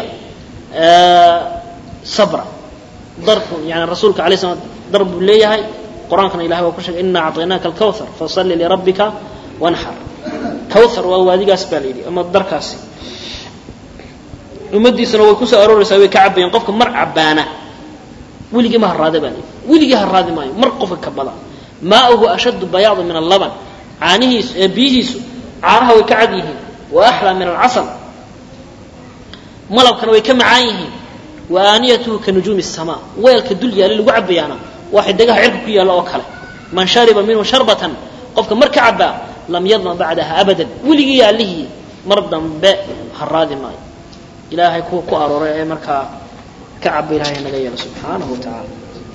Speaker 1: sabra darku yani rasuulka kaleey sama darb leeyahay quraanka ilaahay waa ku sheegay inna a'taynaka al-kawthar fasalli li rabbika wanhar kawthar waa waadigaas baalidi ama darkaasi umadiisana way ku soo arooraysaa way ka cabayeen qofka mar cabaana wiliga ma haraada baan wiliga haraadi maayo mar qofka ka bada maa'uhu ashad bayaad min al-laban aanihiis biyihiisu caanaha way ka cad yihiin wa ahla min al-asal malabkana way ka macaan yihiin wa aaniyatuhu ka nujumi as-samaa weelka dul yaal lagu cabayana waxa dagaha cirka ku yaala oo kale man shariba minhu sharbatan qofka mar ka cabaa lam yadma ba'daha abadan wiliga yaalihi mar dambe haraadi maayo ilaahay ku ku arooray ee marka ka cabay ilaahay naga yeelo subhanahu wa ta'ala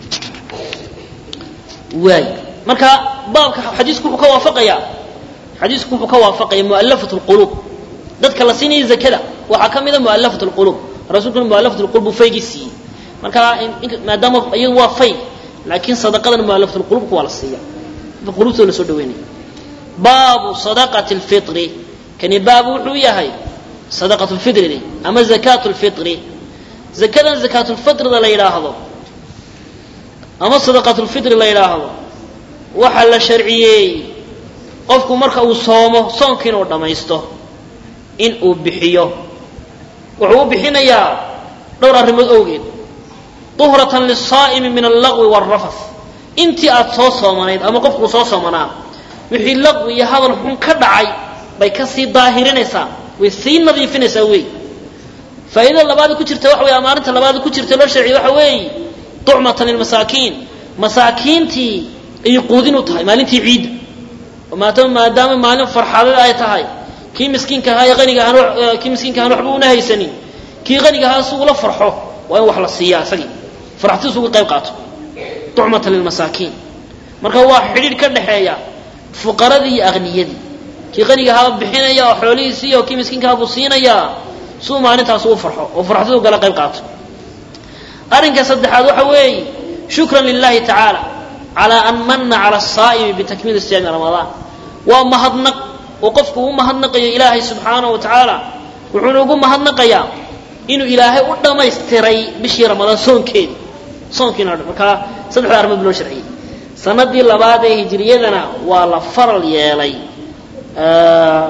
Speaker 1: way marka baabka xadiisku wuxuu ka waafaqaya xadiisku wuxuu ka waafaqaya mu'allafatu al-qulub dadka la siinay zakada waxa kamida mu'allafatu al-qulub rasuulku mu'allafatu al-qulub faygisi marka maadaama ayagu waa fay laakiin sadaqadan mu'allafatu al-qulub waa la siiya qulubta la soo dhaweynay baabu sadaqati al-fitr kani baabu wuxuu yahay sadaqatu al-fitr ama zakatu al-fitr zakadan zakatu al-fitr la yiraahdo ama sadaqatu al-fitr la yiraahdo waxa la sharciyay qofku marka uu soomo soonkiina uu dhamaysto in uu bixiyo wuxuu bixinayaa dhowr arrimood awgeed tuhratan lis-saa'imi min al-lagwi war-rafath intii aad soo soomanayd ama qofku soo soomanaa wixii lagwi iyo hadal xun ka dhacay bay ka sii daahirinaysaa way sii nadiifinaysaa way faa'iido labaad ku jirta waxa way amaarinta labaad ku jirta loo sharciyo waxa way tu'matan lil-masaakiin masaakiintii ay quudin u tahay maalintii ciid maadaama maalin farxadeed ay tahay kii miskiinka ahaa qaniga ahaan kii miskiinka ahaan waxba una haysanin kii qaniga ahaa suu la farxo waa in wax la siiyaa asagi farxtiisu uga qayb qaato tu'matan lil-masaakiin marka waa xiriir ka dhaxeeya fuqaradii iyo aghniyadii kii qaniga ahaa bixinaya oo xoolihiisa iyo kii miskiinka ahaa buu siinaya suu maalintaas u farxo oo farxtiisu uga qayb qaato arinka saddexaad waxa weey shukran lillahi ta'ala ala an manna ala as-sa'im bi takmil siyam ramadan wa mahadnaq وقفك ومهنقيا إلهي سبحانه وتعالى وحنوكم مهنقيا إنه إلهي قدما يستري بشي رمضان صون كين صون كين مركا صدح أرمي بلو شرعي سندي لبعض هجريتنا ولا فرل يالي آه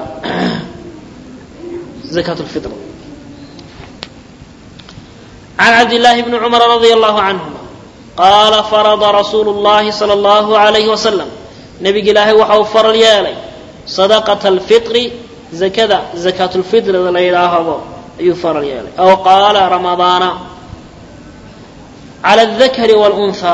Speaker 1: زكاة الفطر عن عبد الله بن عمر رضي الله عنهما قال فرض رسول الله صلى الله عليه وسلم نبي الله وحو فرل يالي صدقة الفطر زكاة زكاة الفطر لا إله إلا يفر يالي أو قال رمضان على الذكر والأنثى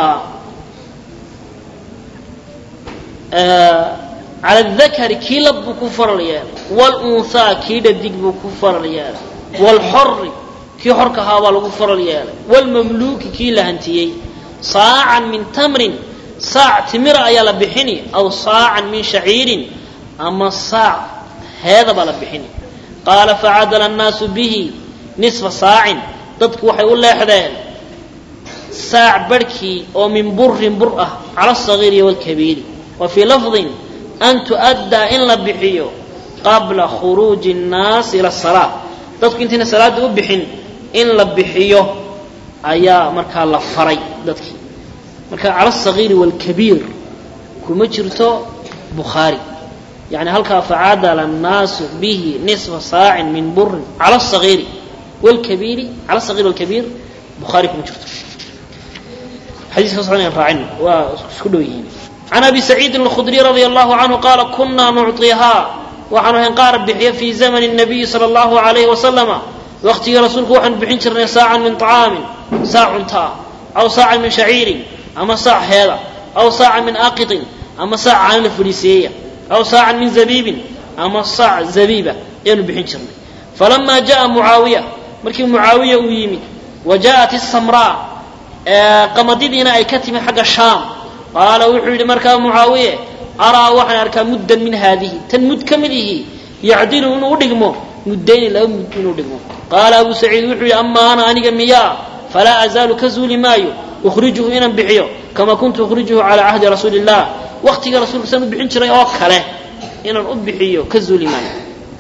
Speaker 1: آه على الذكر كي لب كفر يالي والأنثى كي ددق كفر يالي والحر كي حركها والكفر يالي والمملوك كي لهنتي صاعا من تمر صاع تمر أيال بحني أو صاعا من شعير أما الصاع هذا بلا بحني قال فعدل الناس به نصف صاع ضدك وحي ولا يحدث ساع بركي أو من بر برأة على الصغير والكبير وفي لفظ أن تؤدى إن لبحيه قبل خروج الناس إلى الصلاة ضدك انتنا صلاة بحن إن لبحيه ayaa markaa la faray dadkii marka cala as-saghir wal-kabir kuma jirto Bukhari يعني هلك فعادل الناس به نصف صاع من بر على الصغير والكبير على الصغير والكبير بخاري كم شفت حديث صحيح راعين وسكدوين عن أبي سعيد الخدري رضي الله عنه قال كنا نعطيها وعنه انقارب بحية في زمن النبي صلى الله عليه وسلم وقت رسولك وحن بحنشر ساعا من طعام ساع تا أو ساعا من شعير أما ساع هذا أو ساعا من آقط أما ساع عن الفريسية أو ساعا من زبيب أما صاع زبيبة ين بحنشر فلما جاء معاوية مركي معاوية ويمي وجاءت السمراء قمديدنا أي كتم حق الشام قال وحيد مركا معاوية أرى وحنا أركا مدا من هذه تنمد كمله يعدل ونودقمه مدين لا ونودقمه قال أبو سعيد وحيد أما أنا أني مياه فلا أزال كزول مايو أخرجه إنا بحيو كما كنت أخرجه على عهد رسول الله وقت رسول الله صلى الله عليه وسلم أوكله إنا أبحيو كزول مايو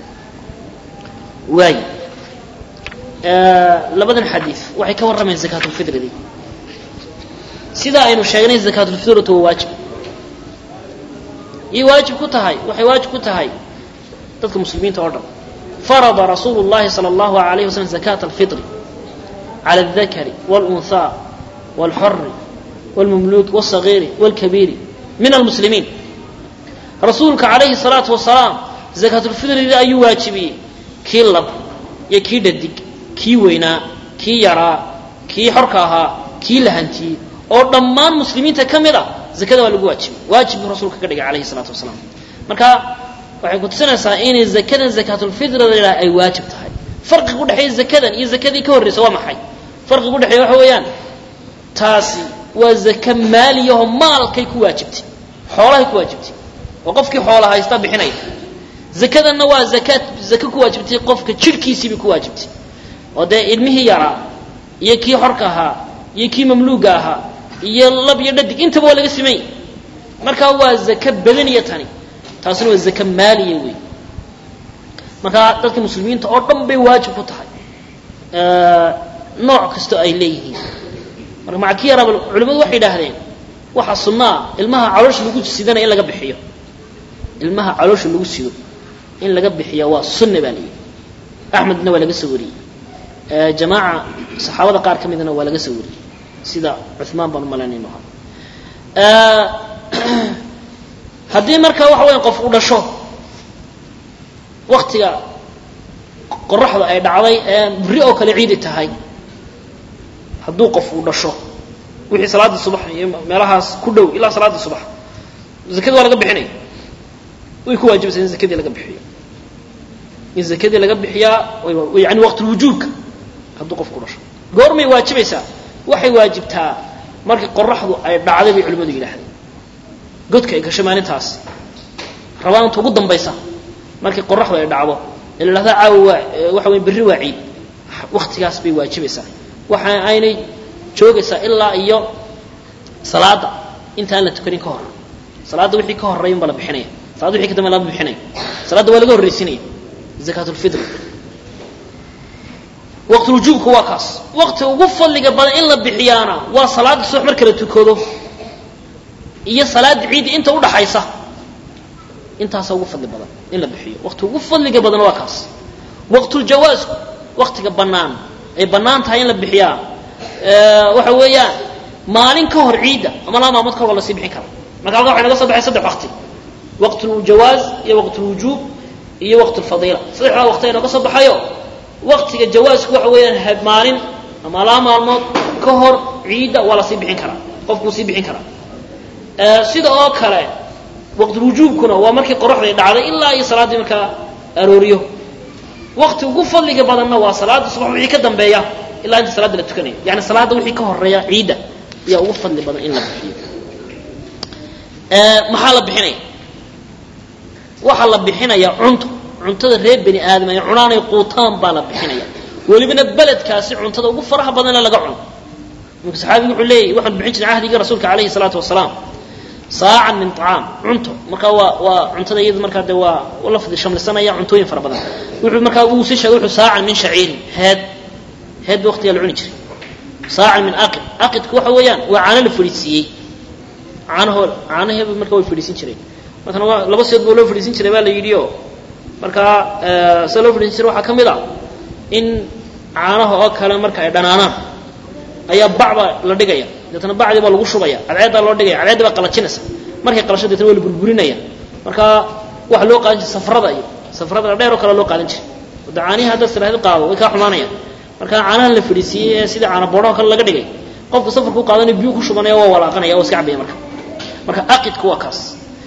Speaker 1: واي آه لبدن الحديث وحي كورا من زكاة الفطر دي سيدا إنه شاغنين زكاة الفطر هو واجب إيه واجب كتهاي وحي واجب كتهاي تلك المسلمين تورد فرض رسول الله صلى الله عليه وسلم زكاة الفطر على الذكر والأنثى والحر والمملوك والصغير والكبير من المسلمين رسولك عليه الصلاة والسلام زكاة الفطر دي أي واجبي كي لب يا كي ددق كي وينا كي يرى كي حركها كي لهنتي oo dhammaan muslimiinta kamida zakada waa lagu waajib waajib rasuulka ka dhigay kaleey salaatu wasalaam marka waxay ku tusinaysaa in zakadan zakatul fitr ay waajib tahay farqiga u dhaxeeya zakadan iyo zakadii ka horreysay waa maxay farqiga u dhaxeeya waxa weeyaan taasi waa zaka maaliyo maalkay ku waajibtay xoolahay ku waajibtay oo qofkii xoolaha haysta bixinay zakadanna waa zakat zaka ku waajibtay qofka jirkiisii ku waajibtay oo de ilmihi yara iyo kii xorka ahaa iyo kii mamluuga ahaa iyo lab iyo dhadig inta waa laga simay marka waa zakat badaniya tani taasina waa zakat maaliya weey marka dadka muslimiinta oo dhan bay waajib ku tahay ee nooc kasto ay leeyihiin marka mackiya rab culimadu waxay yiraahdeen waxa sunnah ilmaha caloosh lagu sidana in laga bixiyo ilmaha caloosh lagu sido in laga bixiyo waa sunna bali ahmedna waa laga soo wariyay ee jamaa saxaabada qaar kamidna waa laga soo wariyay sida Uthman bin Malani ma ee hadii marka wax weyn qof u dhasho waqtiga qorraxda ay dhacday ee bari oo kale ciid tahay haduu qof u dhasho wixii salaada subax iyo meelahaas ku dhow ilaa salaada subax zakada waa laga bixinay way ku waajibsan zakada laga bixiyo in zakada laga bixiyaa way yani waqti wujuubka haduu qof ku dhasho goormay waajibaysaa waxay waajibtaa markii qorraxdu ay dhacday bay culimadu yiraahdeen godka ay ka shamaantaas rabaanta ugu dambaysa markii qorraxdu ay dhacdo ilaa la caawa waxa weyn bari waa ciid waqtigaas bay waajibaysaa waxa aynay joogaysaa ilaa iyo salaada inta la tukanin ka hor salaada wixii ka horeeyay bala bixinaya salaada wixii ka dambeeyay la bixinaya salaada waa laga horreysinaya zakatul fitr وقت الوجوب هو كاس وقت وقفل لي قبل إلا بحيانا وصلاة الصبح مركلة تكودو هي صلاة عيد أنت ولا حيصة أنت هسوقفل لي قبل إلا بحيا وقت وقفل لي قبل وكاس وقت الجواز وقت قبنان أي بنان تهين لبحيا أه وحويا مالين كهر عيدة أما لا ما متكر ولا سيبحي كر ما قال قاعد نقص بحي صدق وقتي وقت الجواز هي وقت الوجوب هي وقت الفضيلة صحيح وقتين نقص بحيو وقت الجواز هو وين هبمارين أما لا مالمود كهر عيدة ولا سيبحين كرا قفكم سيبحين كرا أه سيدا أو كلا وقت الوجوب كنا ومركي قرح لي دعالي إلا أي صلاة مكا أروريو وقت وقف اللي قبلنا وصلاة الصبح وحي كدن بيا إلا أنت صلاة لتكني يعني صلاة وحي كهر ريا عيدة يا وقف اللي بدن إلا بحي أه محال بحيني وحال بحيني يا عنتو cuntada reeb bani aadam ay cunaanay quutaan baa la bixinaya walibana baladkaasi cuntada ugu faraha badan laga cuno marka saxaabigu wuxuu leeyahay waxaan bixin jiray ahdiga rasuulka kaleey salaatu wasalaam saacan min ta'am cunto marka waa waa cuntada iyada marka de waa wala fadhi shamlisanaya cuntooyin fara badan wuxuu marka uu si sheegay wuxuu saacan min shaciir heed heed waqtiga la cuni jiray saacan min aqid aqidku waxa weeyaan waa caano la fadhiisiiyey caanaho caanaheedu marka way fadhiisin jireen marka laba seed boo loo fadhiisin jiray baa la yidhi oo marka soo loo fadhiisin jiray waxaa ka mid ah in caanaha oo kale marka ay dhanaanaan ayaa bacba la dhigaya dadna bacdi baa lagu shubaya cadceeda loo dhigaya cadceeda baa qalajinaysa markay qalasho dadna waa la burburinaya marka waxa loo qaadan jiray safrada iyo safrada dheer oo kale loo qaadan jiray wadaaniha hadda salaad qaado way ka xumaanayaan marka caanaha la fadhiisiyay sida caana boodho kale laga dhigay qofka safarku qaadanay biyo ku shubanaya waa walaaqanaya oo iska cabaya marka marka aqidku waa kaas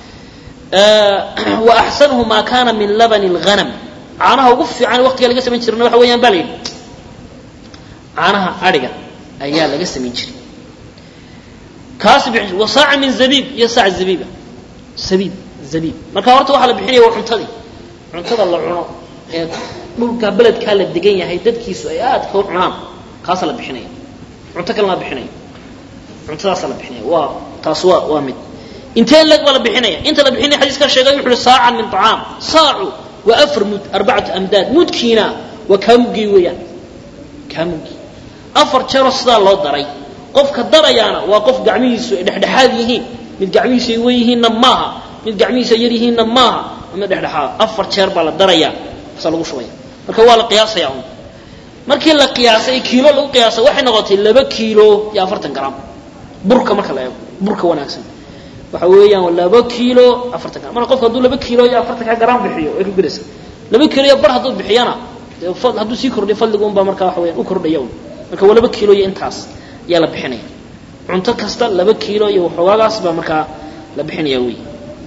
Speaker 1: wa ahsanuhu ma kana min laban al-ghanam caanaha ugu fiican waqtiga laga sameyn jirnaa waxa weeyaan baa leeyahay caanaha ariga ayaa laga sameyn jiray kaas bixin wa saa'a min zabib ya saa'a zabiba zabib zabib marka horta waxa la bixinayaa waa cuntadii cuntada la cuno ee dhulka beledka la degan yahay dadkiisu ay aad ka cunaan kaas la bixinaya cunto kale la bixinaya cuntadaas la bixinaya waa taas waa waa mid intee lag wala bixinaya inta la bixinaya xadiiska sheegay wuxuu saacan min ta'am saa'u wa afar mud arba'at amdad mudkiina wa kamgi weeyaan kamgi afar jeero sida loo daray qofka darayaana waa qof gacmihiisu ay dhexdhexaad yihiin mid gacmihiisu ay weeyihiin maaha mid gacmihiisu yar yihiin maaha ama dhexdhexaad afar jeer baa la daraya soo lagu shubay marka waa la qiyaasaya markii la qiyaasay kiilo lagu qiyaasay waxay noqotay laba kiilo iyo afartan gram burka marka la eego burka wanaagsan waxa weeyaan laba kiilo afartan gram marka qofku haduu laba kiilo iyo afartan gram bixiyo ay ku gudaysaa laba kiilo iyo bar haduu bixiyana haduu sii kordhiyo fadligu un baa marka waxa weeyaan u kordhayo marka waa laba kiilo iyo intaas yaa la bixinaya cunto kasta laba kiilo iyo waxoogaas baa marka la bixinaya weey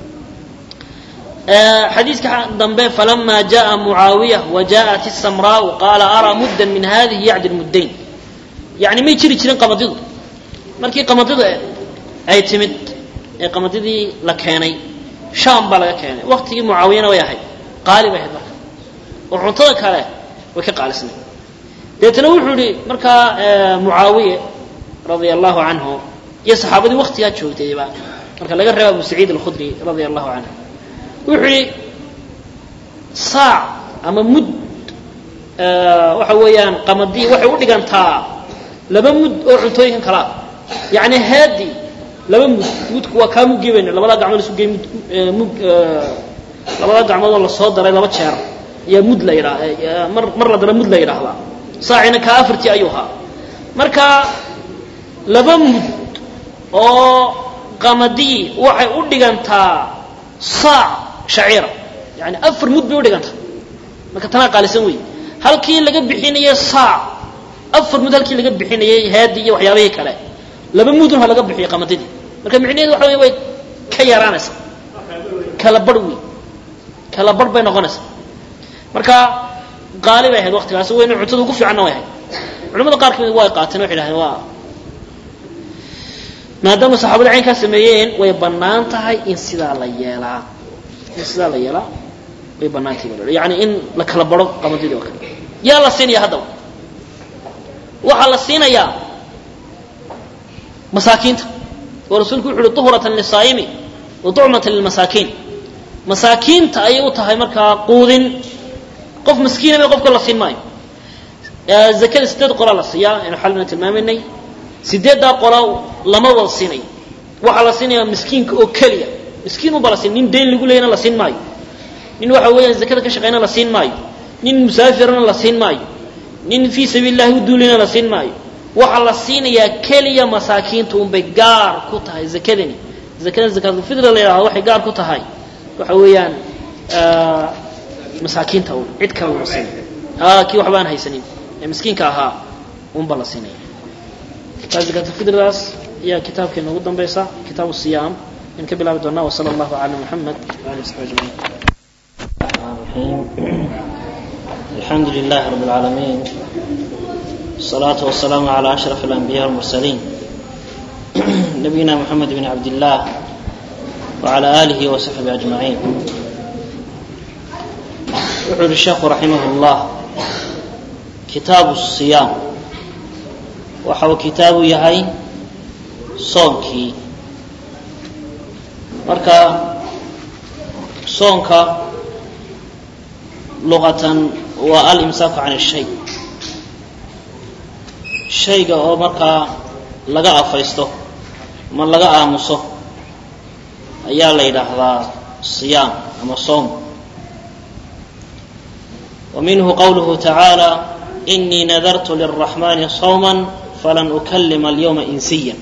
Speaker 1: حديث دنبه فلما جاء معاوية وجاءت السمراء قال أرى مدا من هذه يعدل مدين يعني ما يشري شرين قمضيض مركي قمضيض أي تمد قمضيضي لكاني شام بلا كاني وقت معاوية وياهي قال بهذا مركا وعنطلك عليه وكي قال اسمه يتنوح لي مركا معاوية رضي الله عنه يا صحابتي وقت يا تشوفتي بقى مركا لقى الرب أبو سعيد الخدري رضي الله عنه وحي صاع أما مد آه وحويان قمدي وحي ودي قنتا لما مد أعطيه كلام يعني هادي لما مد مد كوا كامو جيبين لما لا قعمل سوق مد مد لما لا قعمل والله صادر لما تشار يا مد لا يرى مر مرة ده مد لا يرى هلا صاعنا كافرتي أيها مركا لما مد أو قمدي وحي ودي قنتا صاع شعيرة يعني أفر مد بيودي قنتا marka tana qaalisan way halkii laga bixinayay saac afar mud halkii laga bixinayay haadi iyo waxyaabaha kale laba mudun ha laga bixiyo qamadidii marka micnaheedu waxa weey way ka yaraanaysa kala barwi kala bar bay noqonaysa marka qaalib ay ahayd waqtigaas weyn cuntada ugu fiican way ahayd culimada qaar kamid way qaateen waxay yiraahdeen waa maadaama saxaabada ay ka sameeyeen way banaan tahay in sida la yeelaa in sida la yeelaa way banaan tahay yaani in la kala baro qamadidii oo kale yaa la siinaya hadda waxa la siinaya masaakiinta oo rasuulku wuxuu yiri tuhuratan lisaayimi wa tu'matan lilmasaakiin masaakiinta ay u tahay marka quudin qof miskiin ama qofka la siin maayo zakada sideed qola la siiyaa in xalna tilmaaminay sideeda qola lama wada siinay waxa la siinayaa miskiinka oo kaliya miskiin u balasin nin deen lagu leeyana la siin maayo nin waxa weeyaan zakada ka shaqeeyna la siin maayo nin musaafirna la siin maayo nin fi sabiilillah u duulina la siin maayo waxa la siinayaa kaliya masaakiinta um bay gaar ku tahay zakadani zakada zakada fidra leeyahay waxay gaar ku tahay waxa weeyaan ee masaakiinta oo cid kale u siin ah ki waxba aan haysanin ee miskiinka ahaa um bala siinay zakada fidraas ya kitaabkeena ugu dambaysa kitaabu siyaam in ka bilaabo doona wa sallallahu ala muhammad wa alihi wasallam
Speaker 2: الحمد لله رب العالمين والصلاة والسلام على أشرف الأنبياء والمرسلين نبينا محمد بن عبد الله وعلى آله وصحبه أجمعين. يقول الشيخ رحمه الله كتاب الصيام وحو كتاب يهي صونكي مركا صونكا لغة والإمساك عن الشيء shayga oo markaa laga afaysto ma laga aamuso ayaa la yidhaahdaa siyaam ama soom. ومنه قوله تعالى إني نذرت للرحمن صوما فلن أكلم اليوم إنسيا.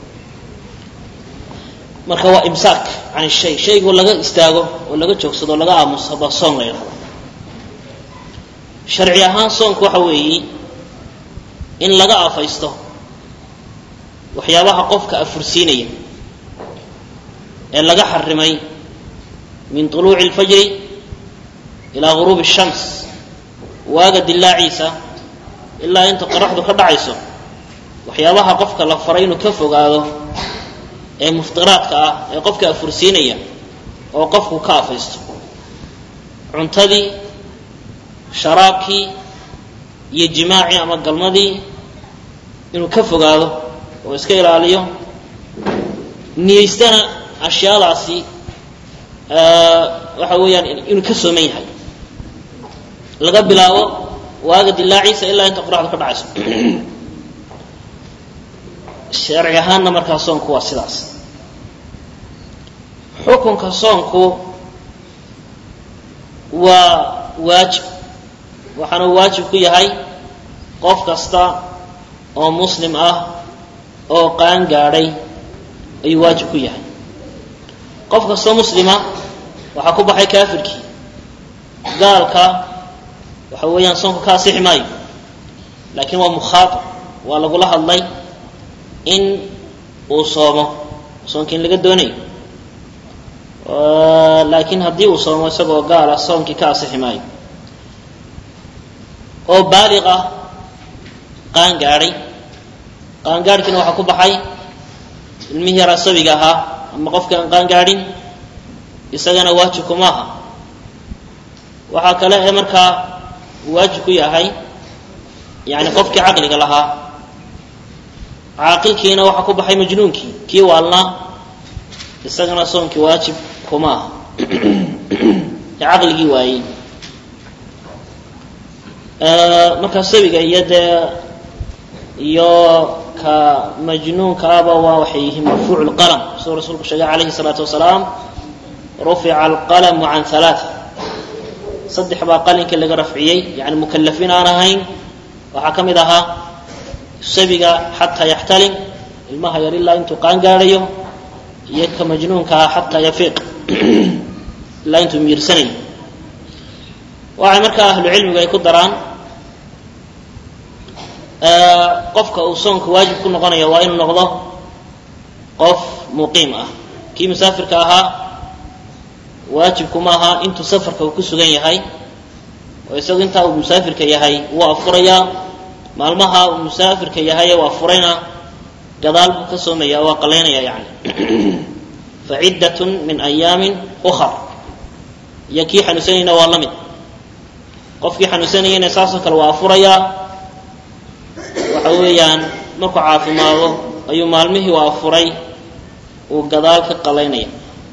Speaker 2: marka waa imsaak can shay shaygu laga istaago oo laga joogsado laga aamuso ba soom la yiraahdo. sharci ahaan soomku waxa weeye in laga afaysto waxyaabaha qofka afursiinaya ee laga xarimay min tuluuci al-fajr ila ghurub ash-shams waaga dilaaciisa ilaa inta qorraxdu ka dhacayso waxyaabaha qofka la faray inuu ka fogaado ee muftiraadka ah ee qofka afursiinaya oo qofku ka afaysto cuntadii sharaabkii iyo jimaaci ama galmadii inuu ka fogaado oo iska ilaaliyo niyeystana ashyaadaasi waxa weeyaan inuu ka sooman yahay laga bilaabo waaga dilaaciisa ilaa inta qorraxdu ka dhacayso. sharci ahaanna markaa soonku waa sidaas. xukunka soonku waa waajib waxaana waajib ku yahay qof kasta oo muslim ah oo qaan gaadhay ayuu waajib ku yahay. qof kastoo muslima waxaa ku baxay kaafirkii gaalka waxa weeyaan soonku ka asixi maayo laakiin waa mukhaatab waa lagula hadlay in uu soomo soonkiin laga doonayo laakiin haddii uu soomo isagoo gaala soonkii ka asixi maayo. oo baaliq ah qaan gaadhay qaangaadhkiina waxaa ku baxay ilmihii yaraa sabiga ahaa ama qofkii aan qaan gaadhin isagana waajib kuma aha. waxaa kale ee markaa waajib ku yahay yani qofkii caqliga lahaa caaqilkiina waxaa ku baxay majnuunkii kii waalnaa isagana soonkii waajib kuma aha ee caqligii waayey. markaa sabiga iyo dee iyo ka majnuunka aba waa waxay yihiin marfuuc lqalam siduu rasuulku sheegay calayhi salaatu wasalaam rufica alqalamu can halaaa saddex baa qalinkii laga rafciyey yani mukalafiin aan ahayn waxaa ka mid ahaa sabiga xataa yaxtalim ilmaha yar ilaa intuu qaan gaadhayo iyo ka majnuunka ah xataa yafiiq ilaa intuu miirsanayo. waxay markaa ahlu cilmigu ay ku daraan qofka uu soonka waajib ku noqonayo waa inuu noqdo qof muqiim ah. kii musaafirka ahaa waajibkuma aha intuu safarka uu ku sugan yahay oo isagu intaa uu musaafirka yahay wuu afurayaa maalmaha uu musaafirka yahay waa furayna gadaal buu ka soomaya waa qaleynaya yani faciddatun min ayaamin ukhar. iyo kii xanuunsanayna waa la mid qofkii xanuunsanayana saasoo kale waa afurayaa waxa weeyaan markuu caafimaado ayuu maalmihii waa afuray uu gadaal ka qalaynaya.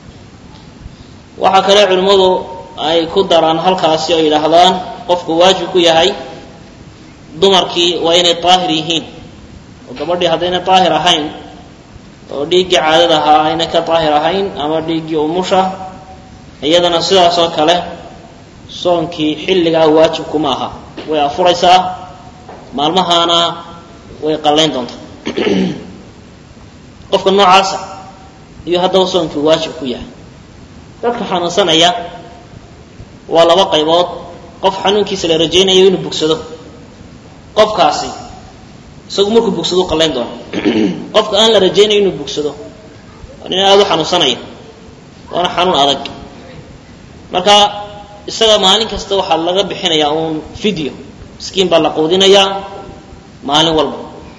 Speaker 2: waxaa kale culimmadu ay ku daraan halkaasi oo yidhaahdaan qofku waajib ku yahay dumarkii waa inay daahir yihiin oo gabadhii haddayna daahir ahayn oo dhiiggii caadada ahaa ayna ka daahir ahayn ama dhiiggii umusha iyadana sidaas oo kale soonkii xilligaa waajib kuma aha way afuraysaa maalmahaana way qallayn doontaa. qofka noocaasa iyo haddaba soonkii waajib ku yahay. dadka xanuunsanaya waa laba qaybood qof xanuunkiisa la rajaynayo inuu bogsado qofkaasi isagu markuu bogsado qallayn doono. qofka aan la rajaynayo inuu bogsado waa nin aad u xanuunsanaya waana xanuun adag marka isaga maalin kasta waxaa laga bixinayaa uun video miskiin baa la quudinayaa maalin walba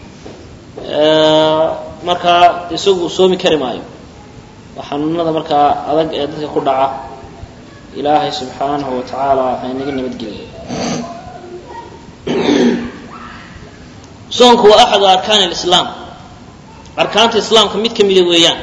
Speaker 2: marka isagu soomi kari maayo waa xanuunada markaa adag ee dadka ku dhaca ilaahay subxaanahu wa tacaala ha inaga nabadgeliyo. soonku waa axadu arkaan alislaam arkaanta islaamka mid ka mida weeyaan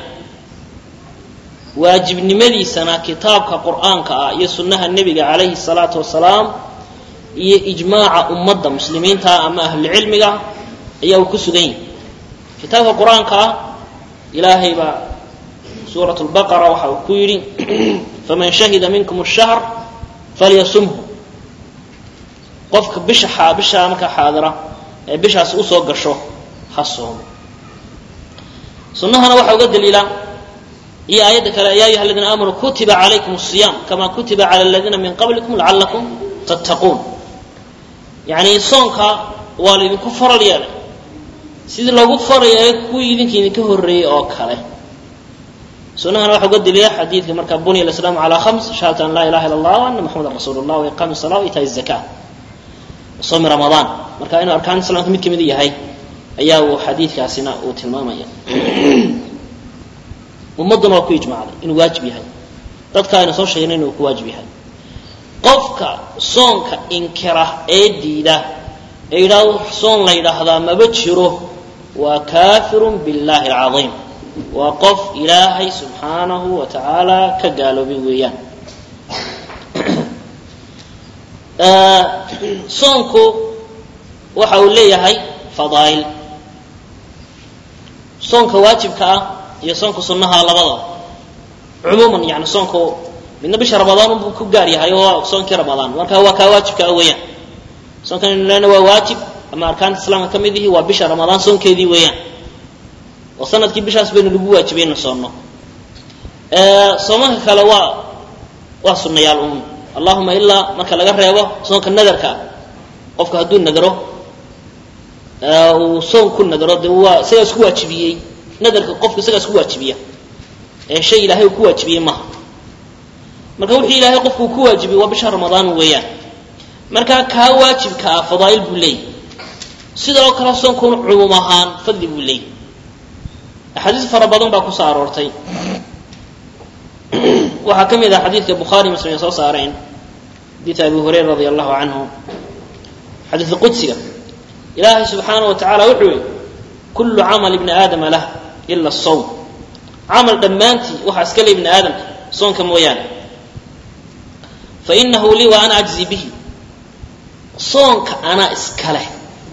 Speaker 2: waajibnimadiisana kitaabka qur'aanka ah iyo sunnaha nebiga calayhi salaatu wasalaam iyo ijmaaca ummadda muslimiinta ama ahlu cilmiga
Speaker 1: ayaa ku sugan yahay kitaabka quraanka ilaahay ba suuratu al-baqara waxa uu ku yiri faman shahida minkum ash-shahr falyasumhu qofka bisha xaabisha marka xaadira ee bishaas u soo gasho ha soomo sunnahana waxa uga daliila iyo aayada kale ayaa ayyuhal ladina aamanu kutiba alaykumus siyam kama kutiba ala alladina min qablikum la'allakum tattaqun yani soonka waa la idinku faral yeelay sidii loogu faral yeelay kuwii idinkiina ka horeeyay oo kale sunnahana waxa uga daliila xadiidka marka buniya al-islaam ala khams shahadatu an la ilaha illa allah wa anna muhammadar rasuulullah wa iqamis salat wa ita'iz zakat soom ramadan marka inuu arkaan islaamka mid kamid yahay ayaa uu xadiidkaasina uu tilmaamaya ummaduna waa ku ijmaacday inuu waajib yahay dadka ayna soo sheegnay inuu ku waajib yahay qofka soonka inkira ee diida ee ilaahu soon la yiraahdaa maba jiro waa kaafirun billahi al-azim waa qof ilaahay subhanahu wa ta'ala ka gaaloobay weeyaan soonku waxa uu leeyahay fadaa'il soonka waajibka ah iyo soonka sunnaha labada umuman yani soonku midna bisha ramadaan uu ku gaar yahay oo soonka ramadaan marka waa ka waajibka ah weeyaan soonkan leena waa waajib ama arkaan islaamka kamidii waa bisha ramadaan soonkeedii weeyaan oo sanadkii bishaas baynu lagu waajibayna soonno ee soomaha kale waa waa sunnayaal um allahumma illa marka laga reebo soonka nadarka qofka haduu nadaro oo soon ku nadaro waa sida isku waajibiyay nadarka qofka isaga isku waajibiya ee shay ilaahay ku waajibiyay ma marka wixii ilaahay qofku ku waajibiyay waa bisha ramadaan weeyaan marka ka waajibka ah fadaa'il buu leeyahay sidoo kale soonku umum ahaan fadli buu leeyahay ahadiis fara badan baa ku soo aroortay waxa kamid ah xadiiska bukhari muslim soo saareen hadith abu hurayra radiyallahu anhu hadith qudsi ilaahi subhanahu wa ta'ala wuxuu kullu amal ibn adam lah illa as-sawm amal dhammaanti waxa iska leeyahay ibn adam soonka mooyaan fa innahu li wa ana ajzi bihi soonka ana iska leh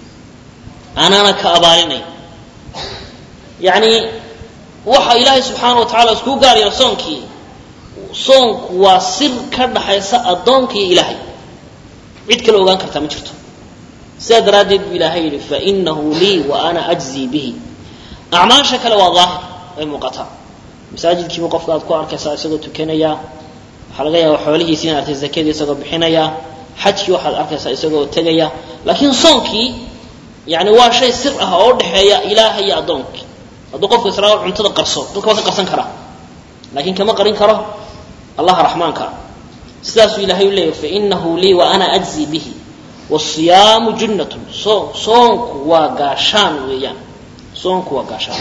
Speaker 1: ana ka abaalinay yani waxa ilaahi subhanahu wa ta'ala isku gaariyo soonkii soonku waa sir ka dhaxaysa adoonka iyo ilaahay cid kale ogaan karta ma jirto سادرادي بالهي فإنه لي وأنا أجزي به أعماش كلا واضح المقطع مساجد كي وقف قاد كوار كساسة تكنيا حلقيا وحواليه سنة الزكاة يسقى بحنايا حج يوحد أركس يسقى تجيا لكن صنكي يعني واشي سرها أود حيا إلهي أدونك أدوقف كسرة عنتظر قرصو دوقف قرصن كرا لكن كما قرين كرا الله رحمن كرا ساسو إلهي لي فإنه لي وأنا أجزي به والصيام جنة صونك وغاشان ويان صونك وغاشان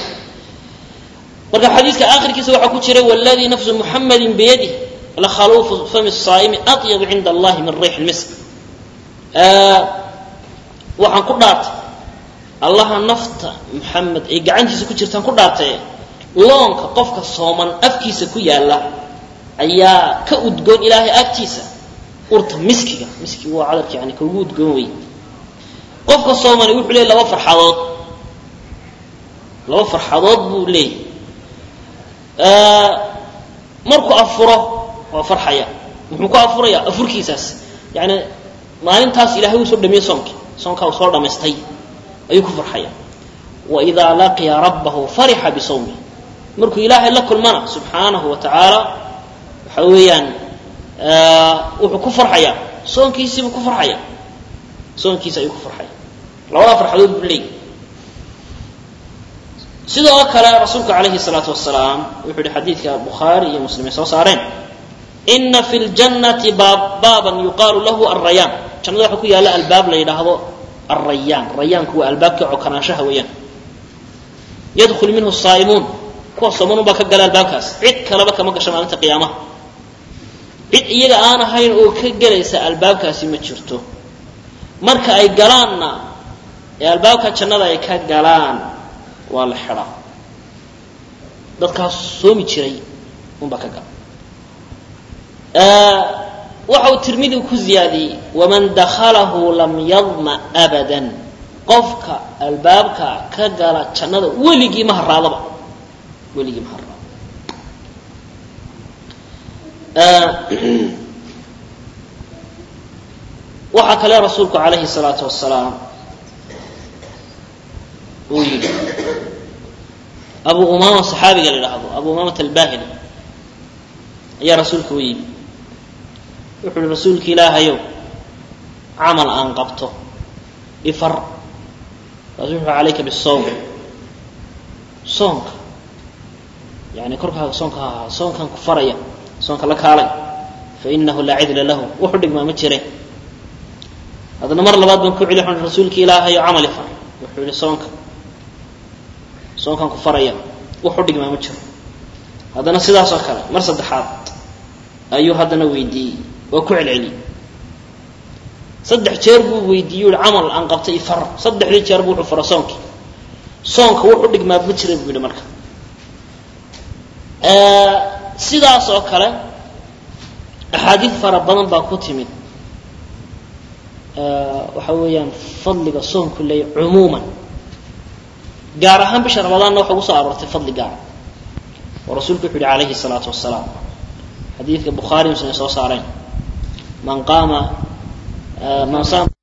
Speaker 1: ورد حديث آخر كيس وحا كتير والذي نفس محمد بيده لخلوف فم الصائم أطيب عند الله من ريح المسك آه وحا كدارت الله نفط محمد اي قاعد كيس كتير تان كدارت لونك قفك الصومن أفكيس كويا الله أيا كأدقون إلهي أكتيسا urta miskiga miski waa cadalka yani ka guud gooway qofka Soomaali wuxuu leeyahay laba farxadood laba farxadood buu leeyahay ee markuu afuro waa farxaya wuxuu ku afuraya afurkiisaas yani maalintaas ilaahay uu soo dhameeyay soonki soonka uu soo dhameystay ayuu ku farxaya wa idha laqiya rabbahu fariha bi sawmi markuu ilaahay la kulmana subhanahu wa ta'ala waxa weeyaan wuxuu ku farxaya soonkiisa uu ku farxaya soonkiisa ayuu ku farxaya labada farxadood buu leeyahay sidoo kale rasuulka kaleeyhi salaatu wassalaam wuxuu xadiidka bukhari iyo muslim soo saareen inna fil jannati baban yuqalu lahu ar-rayyan jannada waxa ku yaala albaab la yiraahdo ar-rayyan rayyanku waa albaabka cokanaanshaha weeyaan yadkhul minhu as-saa'imun kuwa soomanu ba ka gala albaabkaas cid kale ba kama gasho maalinta qiyaamaha cid iyaga aan ahayn oo ka galaysa albaabkaasi ma jirto marka ay galaanna ee albaabka jannada ay ka galaan waa la xiraa dadkaas soomi jiray un ba ka gal ee waxa uu tirmidhi ku ziyaadiyay waman dakhalahu lam yadma abadan qofka albaabka ka gala jannada weligii ma haraadaba weligii ma haraado waxa kale rasuulku calayhi salaatu wassalaam uu yidhi abu umaama saxaabiga la yidhaahdo abu umaamata albahili ayaa rasuulka u yimi wuxuu yihi rasuulka ilaahayow camal aan qabto ifar rasuulku wuxuu calayka bisawm soonka yani korkaaga soonka ha ahaa soonkan ku faraya soonka la kaalay fa inahu laa cidla lahu wuxu dhigmaa ma jire haddana mar labaad baan ku celi xun rasuulka ilaahayo camal ifar wuxuu yihi soonka soonkan ku faraya wuxu dhigmaa ma jiro haddana sidaas oo kale mar saddexaad ayuu haddana weydiiyey waa ku celceliyey saddex jeer buu weydiiyey ui camal aan qabtay ifar saddexdii jeer buu wuxuu fara soonkii soonka wuxu dhigmaa ma jira buu yidhi marka sidaas oo kale axaadiid fara badan baa ku timid waxa weeyaan fadliga soonku leeyahy cumuuman gaar ahaan bisha ramadaanna waxa ugu soo aroortay fadli gaara oo rasuulku wuxuu yihi calayhi salaatu wassalaam xadiidka bukhaari muslim soo saareen man qaama man saama